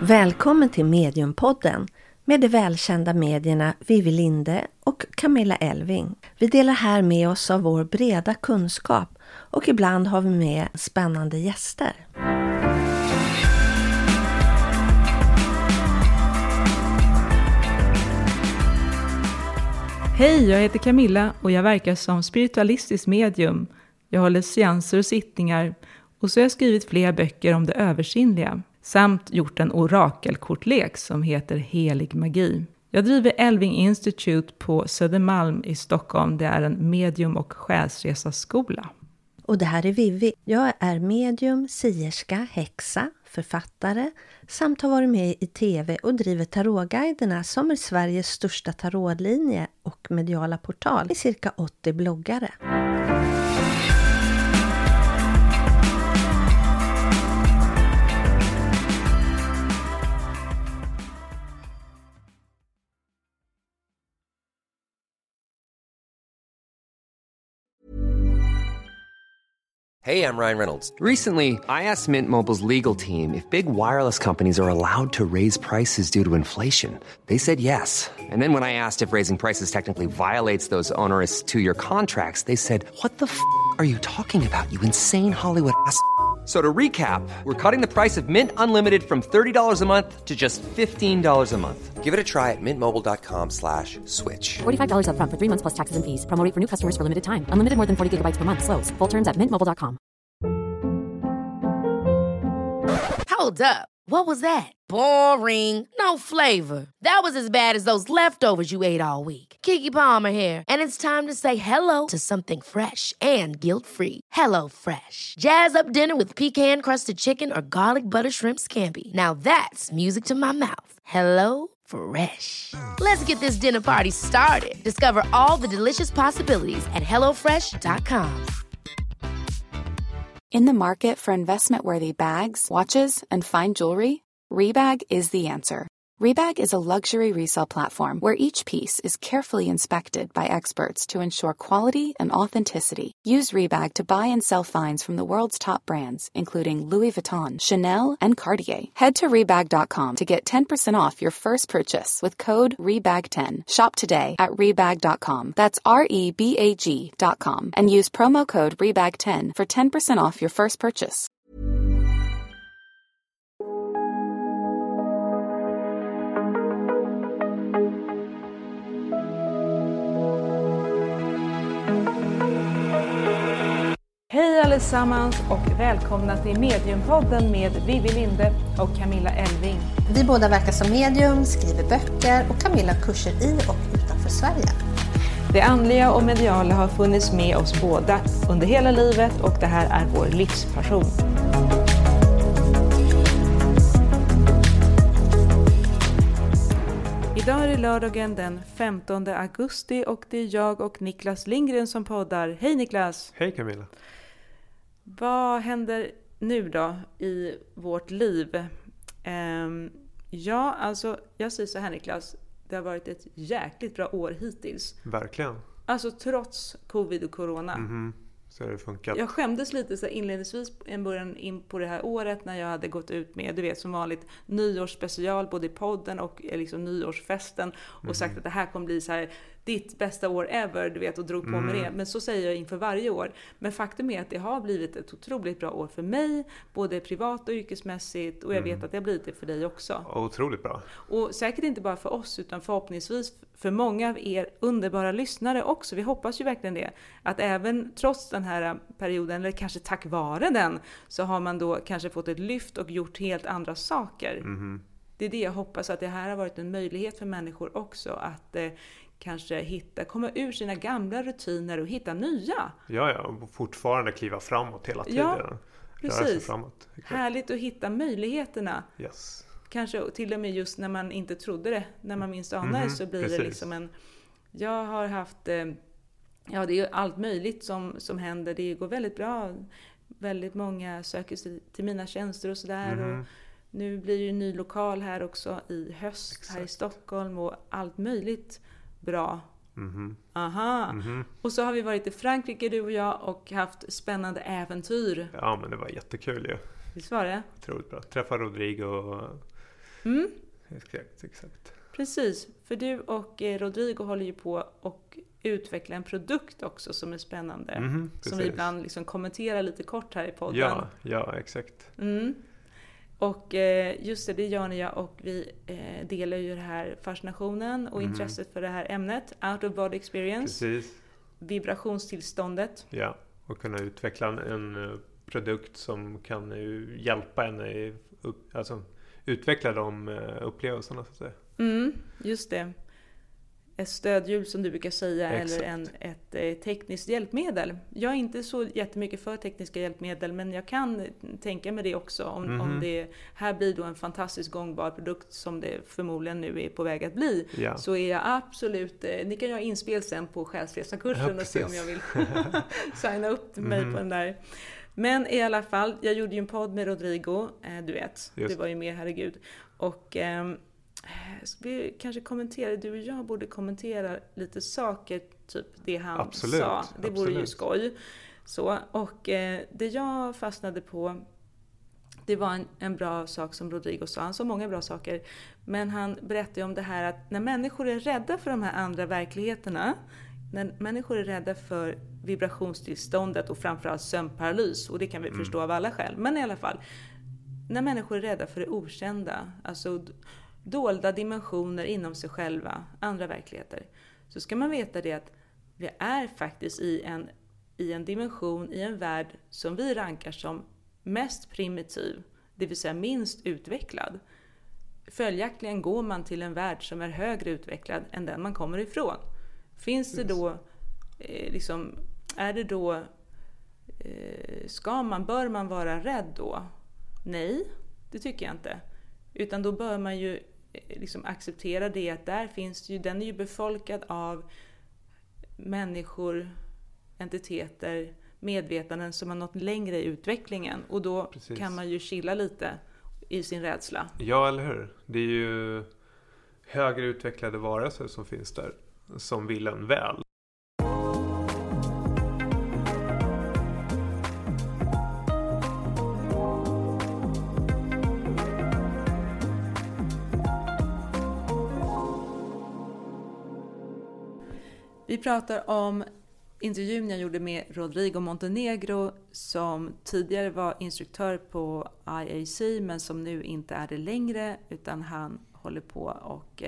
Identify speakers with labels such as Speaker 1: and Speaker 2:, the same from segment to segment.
Speaker 1: Välkommen till Mediumpodden med de välkända medierna Vivi Linde och Camilla Elving. Vi delar här med oss av vår breda kunskap och ibland har vi med spännande gäster.
Speaker 2: Hej, jag heter Camilla och jag verkar som spiritualistisk medium. Jag håller seanser och sittningar och så har jag skrivit flera böcker om det översinnliga. Samt gjort en orakelkortlek som heter Helig magi. Jag driver Elving Institute på Södermalm i Stockholm. Det är en medium- och själsresaskola.
Speaker 1: Och det här är Vivi. Jag är medium, sierska, häxa, författare samt har varit med i tv och driver tarotguiderna som är Sveriges största tarotlinje och mediala portal i cirka 80 bloggare.
Speaker 3: Hey, I'm Ryan Reynolds. Recently, I asked Mint Mobile's legal team if big wireless companies are allowed to raise prices due to inflation. They said yes. And then when I asked if raising prices technically violates those onerous two-year contracts, they said, "What the f*** are you talking about, you insane Hollywood ass?" So to recap, we're cutting the price of Mint Unlimited from $30 a month to just $15 a month. Give it a try at mintmobile.com/switch.
Speaker 4: $45 up front for 3 months plus taxes and fees. Promo rate for new customers for limited time. Unlimited more than 40 gigabytes per month. Slows full terms at mintmobile.com.
Speaker 5: Hold up. What was that? Boring. No flavor. That was as bad as those leftovers you ate all week. Keke Palmer here, and it's time to say hello to something fresh and guilt-free. Hello Fresh. Jazz up dinner with pecan-crusted chicken or garlic butter shrimp scampi. Now that's music to my mouth. Hello Fresh. Let's get this dinner party started. Discover all the delicious possibilities at hellofresh.com.
Speaker 6: In the market for investment-worthy bags, watches, and fine jewelry, Rebag is the answer. Rebag is a luxury resale platform where each piece is carefully inspected by experts to ensure quality and authenticity. Use Rebag to buy and sell finds from the world's top brands, including Louis Vuitton, Chanel, and Cartier. Head to Rebag.com to get 10% off your first purchase with code REBAG10. Shop today at Rebag.com. That's REBAG.com. And use promo code REBAG10 for 10% off your first purchase.
Speaker 2: Hej allesammans och välkomna till Mediumpodden med Vivi Linde och Camilla Elving.
Speaker 1: Vi båda verkar som medium, skriver böcker och Camilla kurser i och utanför Sverige.
Speaker 2: Det andliga och mediala har funnits med oss båda under hela livet och det här är vår livspassion. Idag är det lördagen den 15 augusti och det är jag och Niklas Lindgren som poddar. Hej Niklas!
Speaker 7: Hej Camilla!
Speaker 2: Vad händer nu då i vårt liv? Jag säger så här Niklas, det har varit ett jäkligt bra år hittills.
Speaker 7: Verkligen.
Speaker 2: Alltså trots covid och corona.
Speaker 7: Så har det funkat.
Speaker 2: Jag skämdes lite så inledningsvis en början in på det här året när jag hade gått ut med, du vet som vanligt, nyårsspecial både i podden och liksom nyårsfesten och sagt att det här kommer bli så här ditt bästa år ever, du vet, och drog på med det. Men så säger jag inför varje år. Men faktum är att det har blivit ett otroligt bra år för mig, både privat och yrkesmässigt, och jag vet att det har blivit det för dig också.
Speaker 7: Otroligt bra.
Speaker 2: Och säkert inte bara för oss utan förhoppningsvis för många av er underbara lyssnare också. Vi hoppas ju verkligen det. Att även trots den här perioden, eller kanske tack vare den, så har man då kanske fått ett lyft och gjort helt andra saker. Det är det jag hoppas, att det här har varit en möjlighet för människor också att kanske komma ur sina gamla rutiner och hitta nya.
Speaker 7: Ja, och fortfarande kliva framåt hela tiden.
Speaker 2: Ja, precis.
Speaker 7: Framåt.
Speaker 2: Härligt att hitta möjligheterna.
Speaker 7: Yes.
Speaker 2: Kanske till och med just när man inte trodde det, när man minst anar det, så blir det liksom jag har haft, det är ju allt möjligt som händer. Det går väldigt bra. Väldigt många söker sig till mina tjänster och sådär. Och nu blir det en ny lokal här också i höst, här i Stockholm, och allt möjligt bra. Och så har vi varit i Frankrike, du och jag, och haft spännande äventyr.
Speaker 7: Ja, men det var jättekul ju.
Speaker 2: Visst var det?
Speaker 7: Otroligt bra. Träffa Rodrigo och Exakt.
Speaker 2: Precis, för du och Rodrigo håller ju på och utveckla en produkt också som är spännande. Som vi ibland liksom kommenterar lite kort här i podden.
Speaker 7: Ja, exakt.
Speaker 2: Och just det gör ni, och vi delar ju det här fascinationen och intresset för det här ämnet. Out of body experience.
Speaker 7: Precis.
Speaker 2: Vibrationstillståndet.
Speaker 7: Ja, och kunna utveckla en produkt som kan hjälpa en alltså utveckla de upplevelserna så att säga.
Speaker 2: Just det. Ett stödhjul som du brukar säga.
Speaker 7: Exakt.
Speaker 2: Eller ett tekniskt hjälpmedel. Jag är inte så jättemycket för tekniska hjälpmedel, men jag kan tänka mig det också. Om det här blir då en fantastiskt gångbar produkt som det förmodligen nu är på väg att bli.
Speaker 7: Ja.
Speaker 2: Så är jag absolut, ni kan göra inspel sen på Själsresan-kursen och se om jag vill signa upp mig på den där. Men i alla fall, jag gjorde ju en podd med Rodrigo, du vet.
Speaker 7: Just.
Speaker 2: Det var ju mer, herregud. Och vi kanske kommenterar, du och jag borde kommentera lite saker, typ det han sa. Det vore ju skoj. Så, och det jag fastnade på, det var en bra sak som Rodrigo sa. Han sa många bra saker. Men han berättade om det här att när människor är rädda för de här andra verkligheterna, när människor är rädda för vibrationstillståndet och framförallt sömnparalys, och det kan vi förstå av alla skäl, men i alla fall, när människor är rädda för det okända, alltså dolda dimensioner inom sig själva, andra verkligheter, så ska man veta det att vi är faktiskt i en dimension, i en värld som vi rankar som mest primitiv, det vill säga minst utvecklad. Följaktligen går man till en värld som är högre utvecklad än den man kommer ifrån. Finns det då, är det då, bör man vara rädd då? Nej, det tycker jag inte. Utan då bör man ju acceptera det att där finns ju, den är ju befolkad av människor, entiteter, medvetanden som har nått längre i utvecklingen. Och då kan man ju chilla lite i sin rädsla.
Speaker 7: Ja, eller hur? Det är ju högre utvecklade varelser som finns där, som vill en väl.
Speaker 2: Vi pratar om intervjun jag gjorde med Rodrigo Montenegro, som tidigare var instruktör på IAC men som nu inte är det längre, utan han håller på och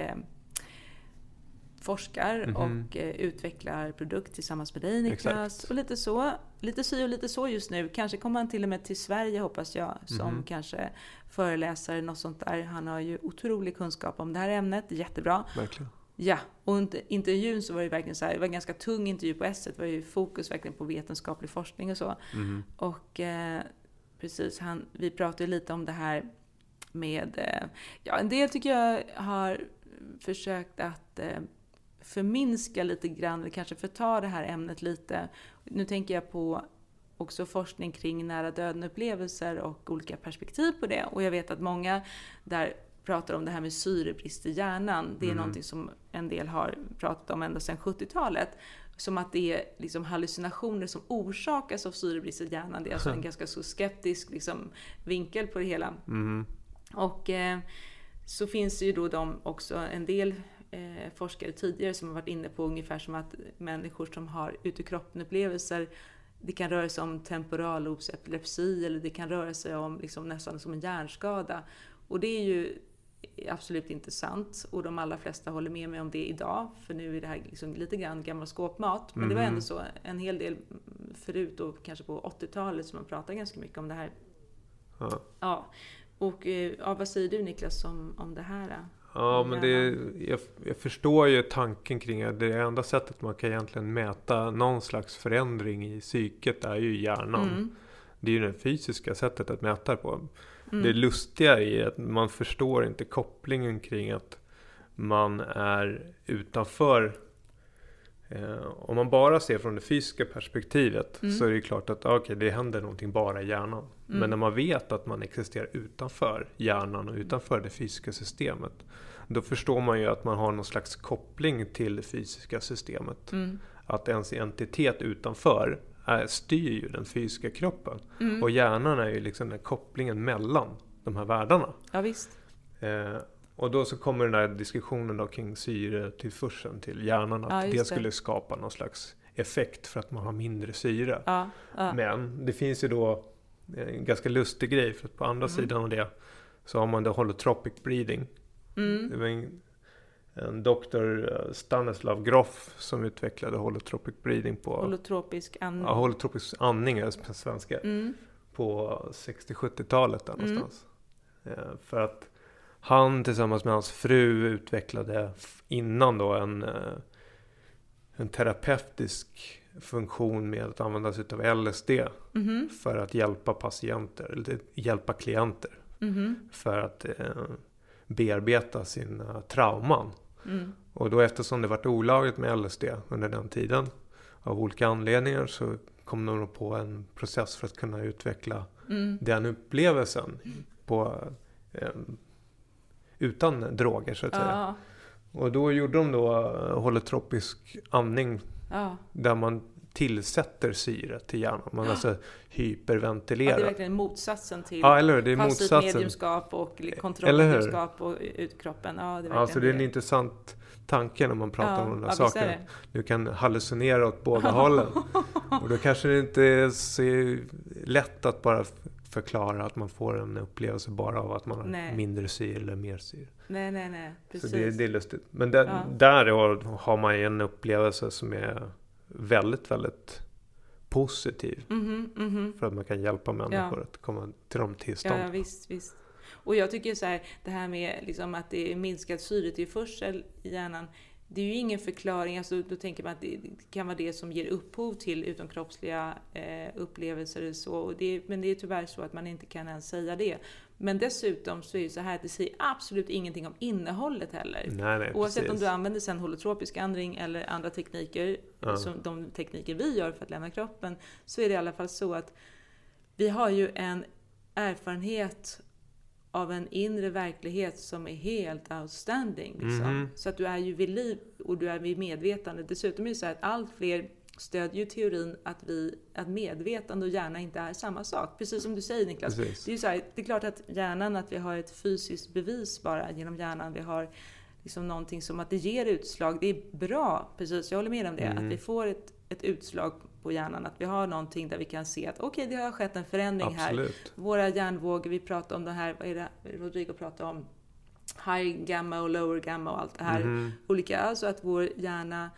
Speaker 2: forskar och utvecklar produkt tillsammans med dig, Niklas. Exakt. Och lite så just nu. Kanske kommer han till och med till Sverige, hoppas jag, som kanske föreläsare, något sånt där. Han har ju otrolig kunskap om det här ämnet, jättebra.
Speaker 7: Verkligen.
Speaker 2: Ja, och intervjun så var det verkligen så här, det var en ganska tung intervju på S1, det var ju fokus verkligen på vetenskaplig forskning och så. Och precis, vi pratade lite om det här med, en del tycker jag har försökt att förminska lite grann, eller kanske förta det här ämnet lite. Nu tänker jag på också forskning kring nära döden-upplevelser och olika perspektiv på det. Och jag vet att många där pratar om det här med syrebrist i hjärnan. Det är någonting som en del har pratat om ända sedan 70-talet. Som att det är liksom hallucinationer som orsakas av syrebrist i hjärnan. Det är alltså en ganska så skeptisk vinkel på det hela. Och så finns det ju då också en del forskare tidigare som har varit inne på ungefär som att människor som har utekroppen-upplevelser, det kan röra sig om temporallobsepilepsi, eller det kan röra sig om nästan som en hjärnskada. Och det är ju absolut inte sant, och de allra flesta håller med mig om det idag, för nu är det här lite grann gammal skåpmat, men det var ändå så en hel del förut, och kanske på 80-talet som man pratade ganska mycket om det här. Ja. Och vad säger du, Niklas, om det här?
Speaker 7: Ja, men jag förstår ju tanken kring att det enda sättet man kan egentligen mäta någon slags förändring i psyket är ju hjärnan. Det är ju det fysiska sättet att mäta på. Det lustiga är att man förstår inte kopplingen kring att man är utanför. Om man bara ser från det fysiska perspektivet så är det klart att det händer någonting bara i hjärnan. Men när man vet att man existerar utanför hjärnan och utanför det fysiska systemet, då förstår man ju att man har någon slags koppling till det fysiska systemet. Att ens entitet utanför styr ju den fysiska kroppen. Och hjärnan är ju den kopplingen mellan de här världarna.
Speaker 2: Ja, visst.
Speaker 7: Och då så kommer den här diskussionen då kring syretillförseln till hjärnan. Att det skulle skapa någon slags effekt för att man har mindre syre. Men det finns ju då en ganska lustig grej. För att på andra sidan av det så har man då holotropic breathing. Det var en doktor Stanislav Grof som utvecklade holotropic breathing på...
Speaker 2: Holotropisk andning.
Speaker 7: Ja, holotropisk andning är på svenska. På 60-70-talet där någonstans. För att han tillsammans med hans fru utvecklade innan då en terapeutisk funktion med att använda sig av LSD för att hjälpa patienter eller hjälpa klienter för att bearbeta sina trauman. Och då eftersom det varit olagligt med LSD under den tiden av olika anledningar så kom de på en process för att kunna utveckla den upplevelsen på utan droger så att säga. Och då gjorde de då holotropisk andning där man tillsätter syre till hjärnan. Man alltså hyperventilerar.
Speaker 2: Det är verkligen motsatsen till passivt mediumskap och kontrollmediumskap och utkroppen.
Speaker 7: Alltså det är en intressant tanke när man pratar om de här sakerna. Du kan hallucinera åt båda hållen. Och då kanske det inte är så lätt att bara förklara att man får en upplevelse bara av att man har mindre syre eller mer syre.
Speaker 2: Nej, precis.
Speaker 7: Så det är lustigt. Men där har man en upplevelse som är väldigt, väldigt positiv. För att man kan hjälpa människor att komma till de tillstånd.
Speaker 2: Ja, visst. Och jag tycker så här, det här med liksom att det är minskad syretillförsel i hjärnan, det är ju ingen förklaring, alltså då tänker man att det kan vara det som ger upphov till utomkroppsliga upplevelser och så. Och men det är tyvärr så att man inte kan ens säga det. Men dessutom så är det så här att det säger absolut ingenting om innehållet heller.
Speaker 7: Nej,
Speaker 2: oavsett
Speaker 7: precis.
Speaker 2: om du använder sen holotropisk andning eller andra tekniker, som de tekniker vi gör för att lämna kroppen, så är det i alla fall så att vi har ju en erfarenhet av en inre verklighet som är helt outstanding. Liksom. Så att du är ju vid liv och du är vid medvetande. Dessutom är det så här att allt fler stödjer teorin att medvetande och hjärna inte är samma sak. Precis som du säger, Niklas.
Speaker 7: Precis.
Speaker 2: Det är ju så här, det är klart att hjärnan, att vi har ett fysiskt bevis bara genom hjärnan. Vi har liksom någonting som att det ger utslag. Det är bra, precis, jag håller med om det. Att vi får ett utslag på hjärnan. Att vi har någonting där vi kan se att okej, det har skett en förändring här. Våra hjärnvågor, vi pratar om det här, vad är det Rodrigo pratar om? High gamma och lower gamma och allt det här. Olika, alltså att vår hjärna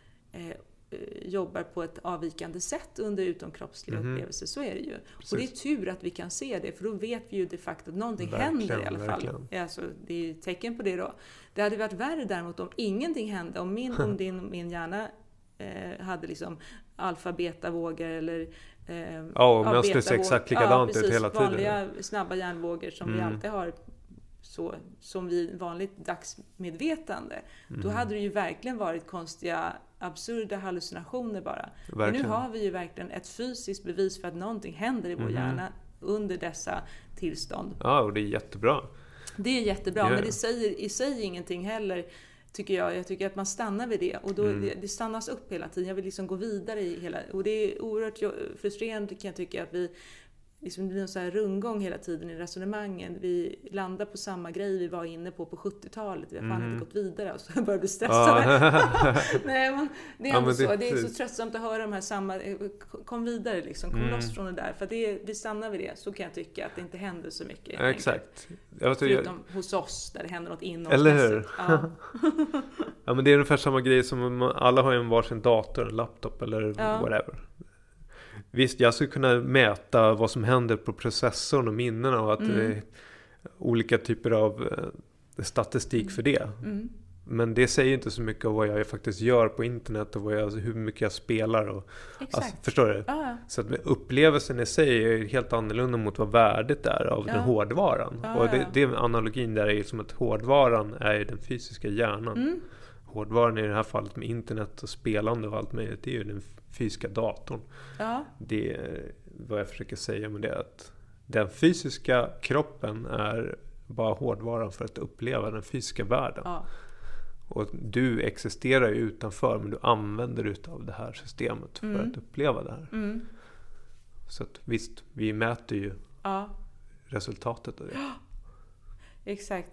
Speaker 2: jobbar på ett avvikande sätt under utomkroppsliga upplevelser. Så är det ju. Precis. Och det är tur att vi kan se det, för då vet vi ju de facto att någonting händer i alla fall. Alltså, det är tecken på det då. Det hade varit värre däremot om ingenting hände. Om min hjärna hade liksom alfa-beta-vågor eller
Speaker 7: men det ser exakt likadant ut hela tiden.
Speaker 2: Vanliga snabba hjärnvågor som vi alltid har, så som vi vanligt dagsmedvetande. Då hade det ju verkligen varit konstiga, absurda hallucinationer bara. Men nu har vi ju verkligen ett fysiskt bevis för att någonting händer i vår hjärna under dessa tillstånd.
Speaker 7: Ja, och det är jättebra.
Speaker 2: Det är jättebra, men det säger i sig ingenting heller, tycker jag. Jag tycker att man stannar vid det. Och då det stannas upp hela tiden. Jag vill liksom gå vidare i hela... Och det är oerhört frustrerande, kan jag tycka, att vi... Liksom, det blir en så här rundgång hela tiden i resonemangen. Vi landar på samma grej vi var inne på 70-talet. Vi har fan inte gått vidare. Och så jag börjar bli stressad. Nej, men det är ändå så. Det är så tröttsamt att höra de här samma... Kom vidare liksom. Kom loss från det där. För vi stannar vid det. Så kan jag tycka att det inte händer så mycket.
Speaker 7: Exakt.
Speaker 2: Förutom hos oss där det händer något inom.
Speaker 7: Eller hur? Ja, men det är ungefär samma grej som alla har en varsin dator, en laptop eller whatever. Visst, jag skulle kunna mäta vad som händer på processorn och minnena och att det är olika typer av statistik för det. Men det säger inte så mycket om vad jag faktiskt gör på internet och hur mycket jag spelar. Och, alltså, förstår du? Så att upplevelsen i sig är helt annorlunda mot vad värdet är av den hårdvaran. Och det analogin där är som att hårdvaran är den fysiska hjärnan. Hårdvaran i det här fallet med internet och spelande och allt möjligt, det är ju den fysiska datorn. Det är vad jag försöker säga med det, att den fysiska kroppen är bara hårdvaran för att uppleva den fysiska världen. Och du existerar ju utanför, men du använder utav det här systemet för att uppleva det här. Så att visst, vi mäter ju resultatet av det.
Speaker 2: Exakt.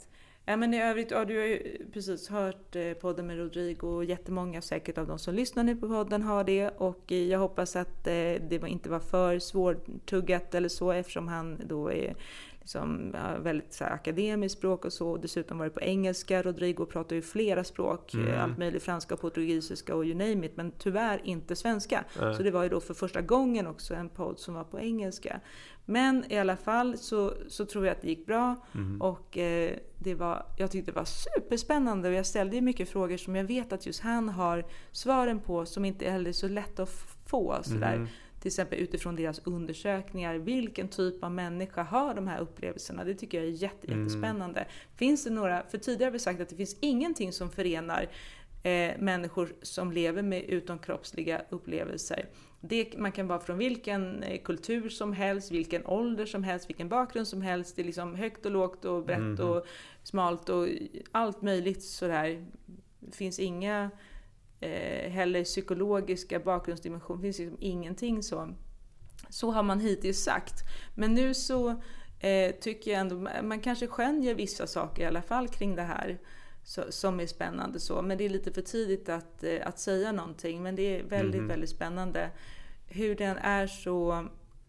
Speaker 2: Ja, men i övrigt, du har ju precis hört podden med Rodrigo och jättemånga säkert av de som lyssnar nu på podden har det, och jag hoppas att det inte var för svårtuggat eller så, eftersom han då är liksom väldigt så här, akademiskt språk och så, och dessutom var det på engelska. Rodrigo pratar ju flera språk, allt möjligt, franska, portugisiska och you name it, men tyvärr inte svenska. Så det var ju då för första gången också en podd som var på engelska. Men i alla fall så tror jag att det gick bra, och jag tyckte det var superspännande, och jag ställde ju mycket frågor som jag vet att just han har svaren på, som inte är heller så lätt att få sådär. Till exempel utifrån deras undersökningar, vilken typ av människa har de här upplevelserna. Det tycker jag är jättespännande. Finns det några, för tidigare har vi sagt att det finns ingenting som förenar människor som lever med utomkroppsliga upplevelser. Man kan vara från vilken kultur som helst, vilken ålder som helst, vilken bakgrund som helst. Det är liksom högt och lågt och brett och smalt och allt möjligt sådär. Det finns inga heller psykologiska bakgrundsdimensioner, det finns liksom ingenting så har man hittills sagt. Men nu så tycker jag ändå man kanske skönjer vissa saker i alla fall kring det här som är spännande så, men det är lite för tidigt att säga någonting, men det är väldigt väldigt spännande hur den är så.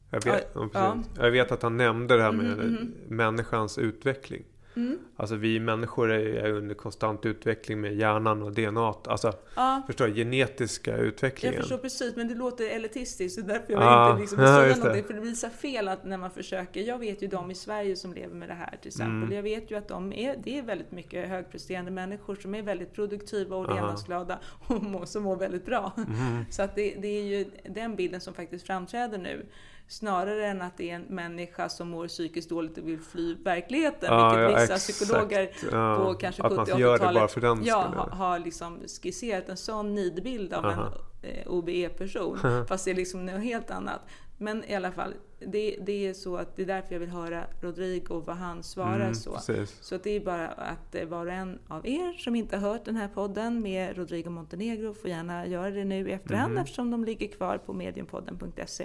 Speaker 7: Jag vet att han nämnde det här med människans utveckling. Alltså vi människor är under konstant utveckling med hjärnan och DNA. Alltså, förstår du, genetiska utvecklingen.
Speaker 2: Jag förstår precis, men det låter elitistiskt. Så därför jag inte liksom säga någonting. För det blir så fel att när man försöker. Jag vet ju de i Sverige som lever med det här till exempel. Jag vet ju att det är väldigt mycket högpresterande människor som är väldigt produktiva och levnadsglada och som mår väldigt bra. Så att det är ju den bilden som faktiskt framträder nu. Snarare än att det är en människa som mår psykiskt dåligt och vill fly verkligheten. Vilket vissa psykologer på kanske 70-80-talet har liksom skisserat en sån nidbild av en OBE-person. Fast det är liksom något helt annat. Men i alla fall, det är så att det är därför jag vill höra Rodrigo och vad han svarar så. Precis. Så att det är bara att var och en av er som inte har hört den här podden med Rodrigo Montenegro får gärna göra det nu i efterhand eftersom de ligger kvar på mediumpodden.se.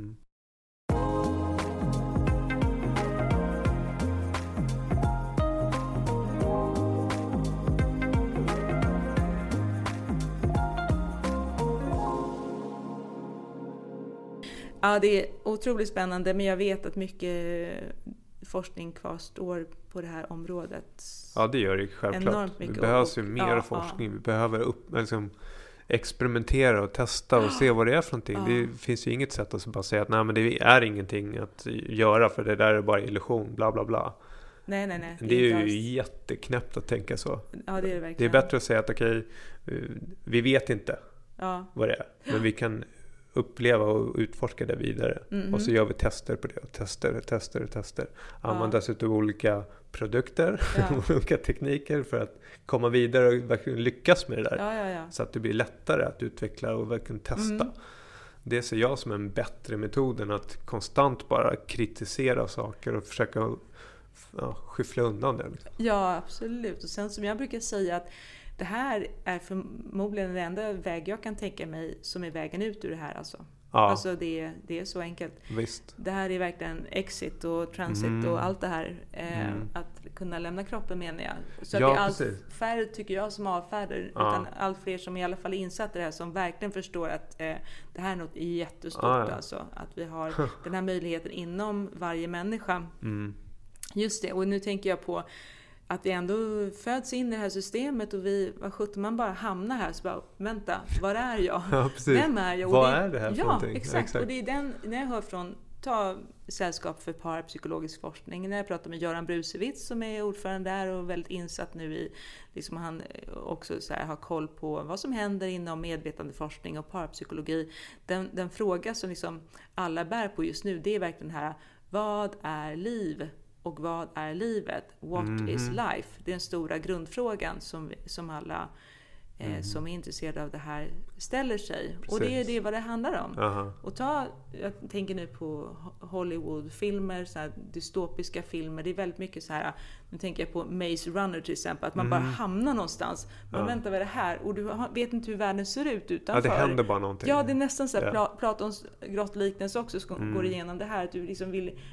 Speaker 2: Ja, det är otroligt spännande, men jag vet att mycket forskning kvarstår på det här området. Ja, det gör det självklart. Det behövs ju mer forskning. Vi behöver experimentera och testa och se vad det är för någonting. Det finns ju inget sätt att bara säga att nej, men det är ingenting att göra för det där är bara illusion, bla bla bla. Nej. Det är ju jätteknäppt att tänka så. Ja, det är det verkligen. Det är bättre att säga att okej, vi vet inte vad det är, men vi kan uppleva och utforska det vidare. Och så gör vi tester på det. Och tester. Använder dessutom olika produkter, olika tekniker för att komma vidare och verkligen lyckas med det där. Så att det blir lättare att utveckla och verkligen testa. Det ser jag som en bättre metod än att konstant bara kritisera saker och försöka skyffla undan det. Ja, absolut. Och sen som jag brukar säga att det här är förmodligen den enda väg jag kan tänka mig som är vägen ut ur det här. Alltså det är så enkelt. Visst. Det här är verkligen exit och transit och allt det här. Att kunna lämna kroppen menar jag. Så att det är allt färre tycker jag som avfärdar. Utan allt fler som i alla fall insatt det här som verkligen förstår att det här är något jättestort. Alltså, att vi har den här möjligheten inom varje människa. Just det, och nu tänker jag på att vi ändå föds in i det här systemet och vad sjutton man bara hamnar här så bara, vänta, var är jag? Vem är jag? Och vad är det här för någonting? Ja, exakt. Och det är den, när jag hör från Sällskap för parapsykologisk forskning, när jag pratar med Göran Brusewitz som är ordförande där och väldigt insatt nu i, liksom han också så här, har koll på vad som händer inom medvetandeforskning och parapsykologi. Den fråga som liksom alla bär på just nu, det är verkligen här, vad är liv? Och vad är livet? What is life? Det är den stora grundfrågan som alla som är intresserade av det här ställer sig. Precis. Och det är vad det handlar om. Och jag tänker nu på Hollywoodfilmer, så här dystopiska filmer. Det är väldigt mycket så här, nu tänker jag på Maze Runner till exempel, att man bara hamnar någonstans. Man väntar, vad är det här? Och du vet inte hur världen ser ut utanför. Ja, det händer bara någonting. Ja, det är nästan så här Platons grottliknelse också går igenom det här. Att du liksom vill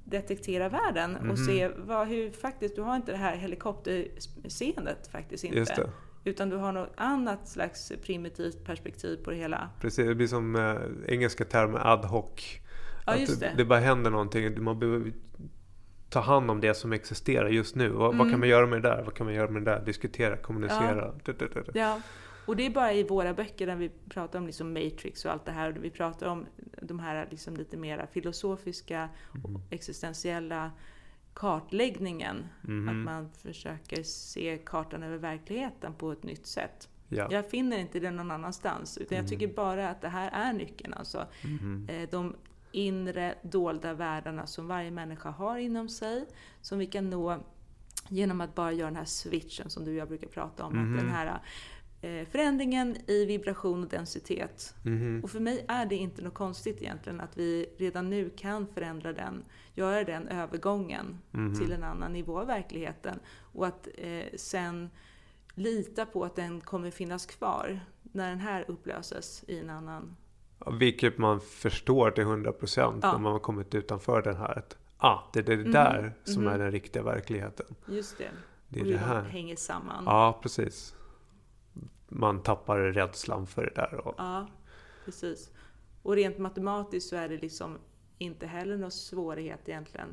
Speaker 2: detektera världen och se hur faktiskt, du har inte det här helikopterseendet faktiskt inte.
Speaker 7: Just det.
Speaker 2: Utan du har något annat slags primitivt perspektiv på det hela.
Speaker 7: Precis, det blir som engelska termer ad hoc.
Speaker 2: Ja, just det.
Speaker 7: Det bara händer någonting. Man behöver ta hand om det som existerar just nu. Vad kan man göra med det där? Vad kan man göra med det där? Diskutera, kommunicera.
Speaker 2: Ja. Och det är bara i våra böcker där vi pratar om liksom Matrix och allt det här. Och vi pratar om de här liksom lite mer filosofiska och existentiella kartläggningen. Att man försöker se kartan över verkligheten på ett nytt sätt.
Speaker 7: Ja.
Speaker 2: Jag finner inte det någon annanstans. Utan jag tycker bara att det här är nyckeln. Alltså. De inre dolda världarna som varje människa har inom sig. Som vi kan nå genom att bara göra den här switchen som du och jag brukar prata om. Att den här förändringen i vibration och densitet. Och för mig är det inte något konstigt egentligen att vi redan nu kan förändra den, göra den övergången till en annan nivå av verkligheten och att sen lita på att den kommer finnas kvar när den här upplöses i en annan.
Speaker 7: Vilket man förstår till 100% när man har kommit utanför den här. Det är det där som är den riktiga verkligheten.
Speaker 2: Just det.
Speaker 7: Det är
Speaker 2: och hur
Speaker 7: det här.
Speaker 2: de hänger samman.
Speaker 7: Ja, precis. Man tappar rädslan för det där.
Speaker 2: Ja, precis. Och rent matematiskt så är det liksom inte heller någon svårighet egentligen.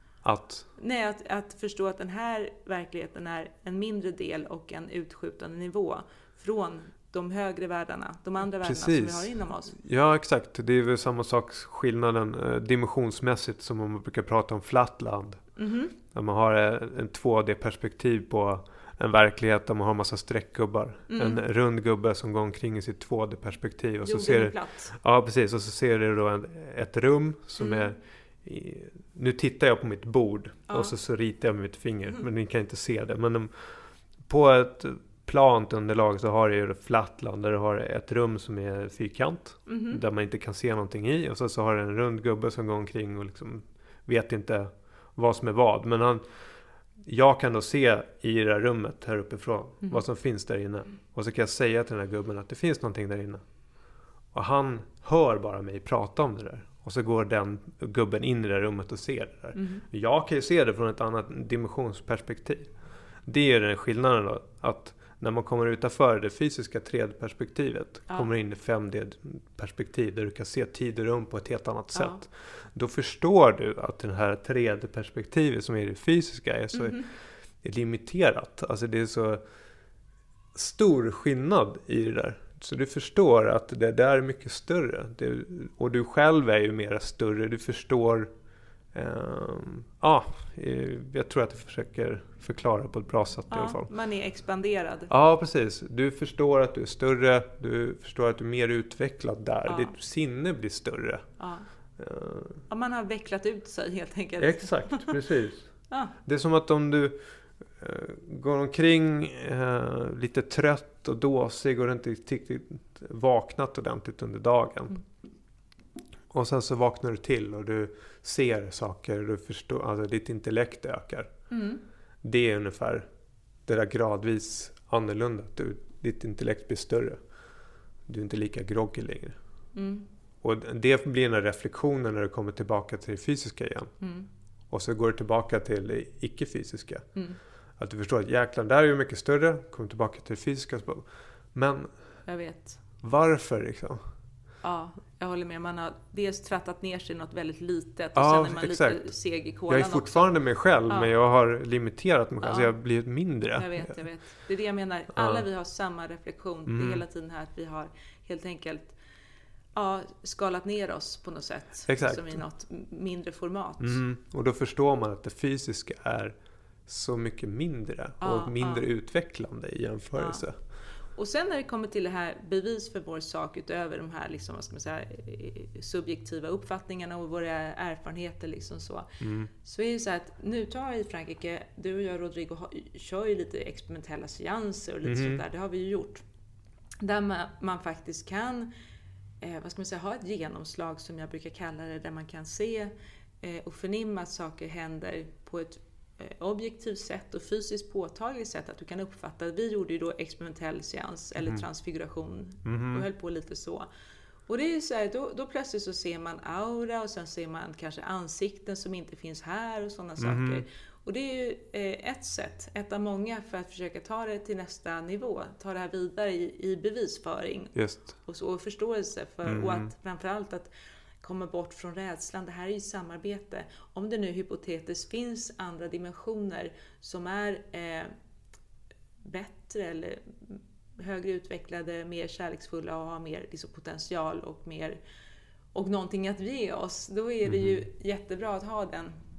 Speaker 2: Att förstå att den här verkligheten är en mindre del och en utskjutande nivå från de högre världarna, de andra världarna som vi har inom oss.
Speaker 7: Ja, exakt. Det är väl samma sak, skillnaden dimensionsmässigt som man brukar prata om flatland. Där man har en 2D-perspektiv på en verklighet där man har en massa streckgubbar. En rund gubbe som går omkring i sitt 2D-perspektiv. Och så ser det, ja, precis. Och så ser det då ett rum som är... Nu tittar jag på mitt bord och så ritar jag med mitt finger. Men ni kan inte se det. Men på ett plant underlag så har det ju flatland där du har ett rum som är fyrkant. Där man inte kan se någonting i. Och så har det en rund gubbe som går omkring och liksom vet inte vad som är vad. Men jag kan då se i det här rummet här uppifrån vad som finns där inne. Och så kan jag säga till den här gubben att det finns någonting där inne. Och han hör bara mig prata om det där. Och så går den gubben in i det här rummet och ser det där. Jag kan ju se det från ett annat dimensionsperspektiv. Det är den skillnaden då. Att när man kommer utanför det fysiska 3D-perspektivet. Kommer in i 5D-perspektiv där du kan se tid och rum på ett helt annat sätt. Då förstår du att den här 3D-perspektivet som är det fysiska är så limiterat. Alltså det är så stor skillnad i det där. Så du förstår att det där är mycket större. Och du själv är ju mera större. Du förstår... jag tror att jag försöker förklara på ett bra sätt i alla fall.
Speaker 2: Man är expanderad.
Speaker 7: Ja, precis. Du förstår att du är större. Du förstår att du är mer utvecklad där. Ditt sinne blir större.
Speaker 2: Man har vecklat ut sig helt enkelt.
Speaker 7: Exakt, precis. Det är som att om du går omkring lite trött och dåsig och inte riktigt vaknat ordentligt under dagen. Och sen så vaknar du till och du ser saker och du förstår, alltså ditt intellekt ökar. Det är ungefär det där gradvis annorlunda. Ditt intellekt blir större. Du är inte lika groggy längre. Och det blir en reflektion när du kommer tillbaka till det fysiska igen. Och så går du tillbaka till det icke-fysiska. Att du förstår att jäklar, där är ju mycket större. Kommer tillbaka till det fysiska. Men
Speaker 2: jag vet.
Speaker 7: Varför liksom?
Speaker 2: Ja, jag håller med. Man har dels trattat ner sig något väldigt litet och sen är man lite seg i kolan.
Speaker 7: Jag är fortfarande mig själv, men jag har limiterat mig själv. Så jag har blivit mindre.
Speaker 2: Jag vet. Det är det jag menar. Alla vi har samma reflektion. Det är hela tiden här att vi har helt enkelt skalat ner oss på något sätt.
Speaker 7: Exakt.
Speaker 2: Som i något mindre format.
Speaker 7: Och då förstår man att det fysiska är så mycket mindre och mindre utvecklande i jämförelse.
Speaker 2: Och sen när det kommer till det här bevis för vår sak utöver de här liksom, vad ska man säga, subjektiva uppfattningarna och våra erfarenheter liksom så är det så att nu tar jag i Frankrike, du och jag Rodrigo kör ju lite experimentella seanser och lite sånt där, det har vi ju gjort. Där man faktiskt kan vad ska man säga, ha ett genomslag som jag brukar kalla det, där man kan se och förnimma att saker händer på ett objektivt sätt och fysiskt påtagligt sätt, att du kan uppfatta. Vi gjorde ju då experimentell seans eller transfiguration och höll på lite så. Och det är ju så här, då plötsligt så ser man aura och sen ser man kanske ansikten som inte finns här och sådana saker. Och det är ju ett av många för att försöka ta det till nästa nivå. Ta det här vidare i bevisföring.
Speaker 7: Just.
Speaker 2: Och förståelse för, och att framförallt att komma bort från rädslan. Det här är ju samarbete. Om det nu hypotetiskt finns andra dimensioner som är bättre eller högre utvecklade, mer kärleksfulla och har mer liksom, potential och någonting att ge oss, då är det ju jättebra att ha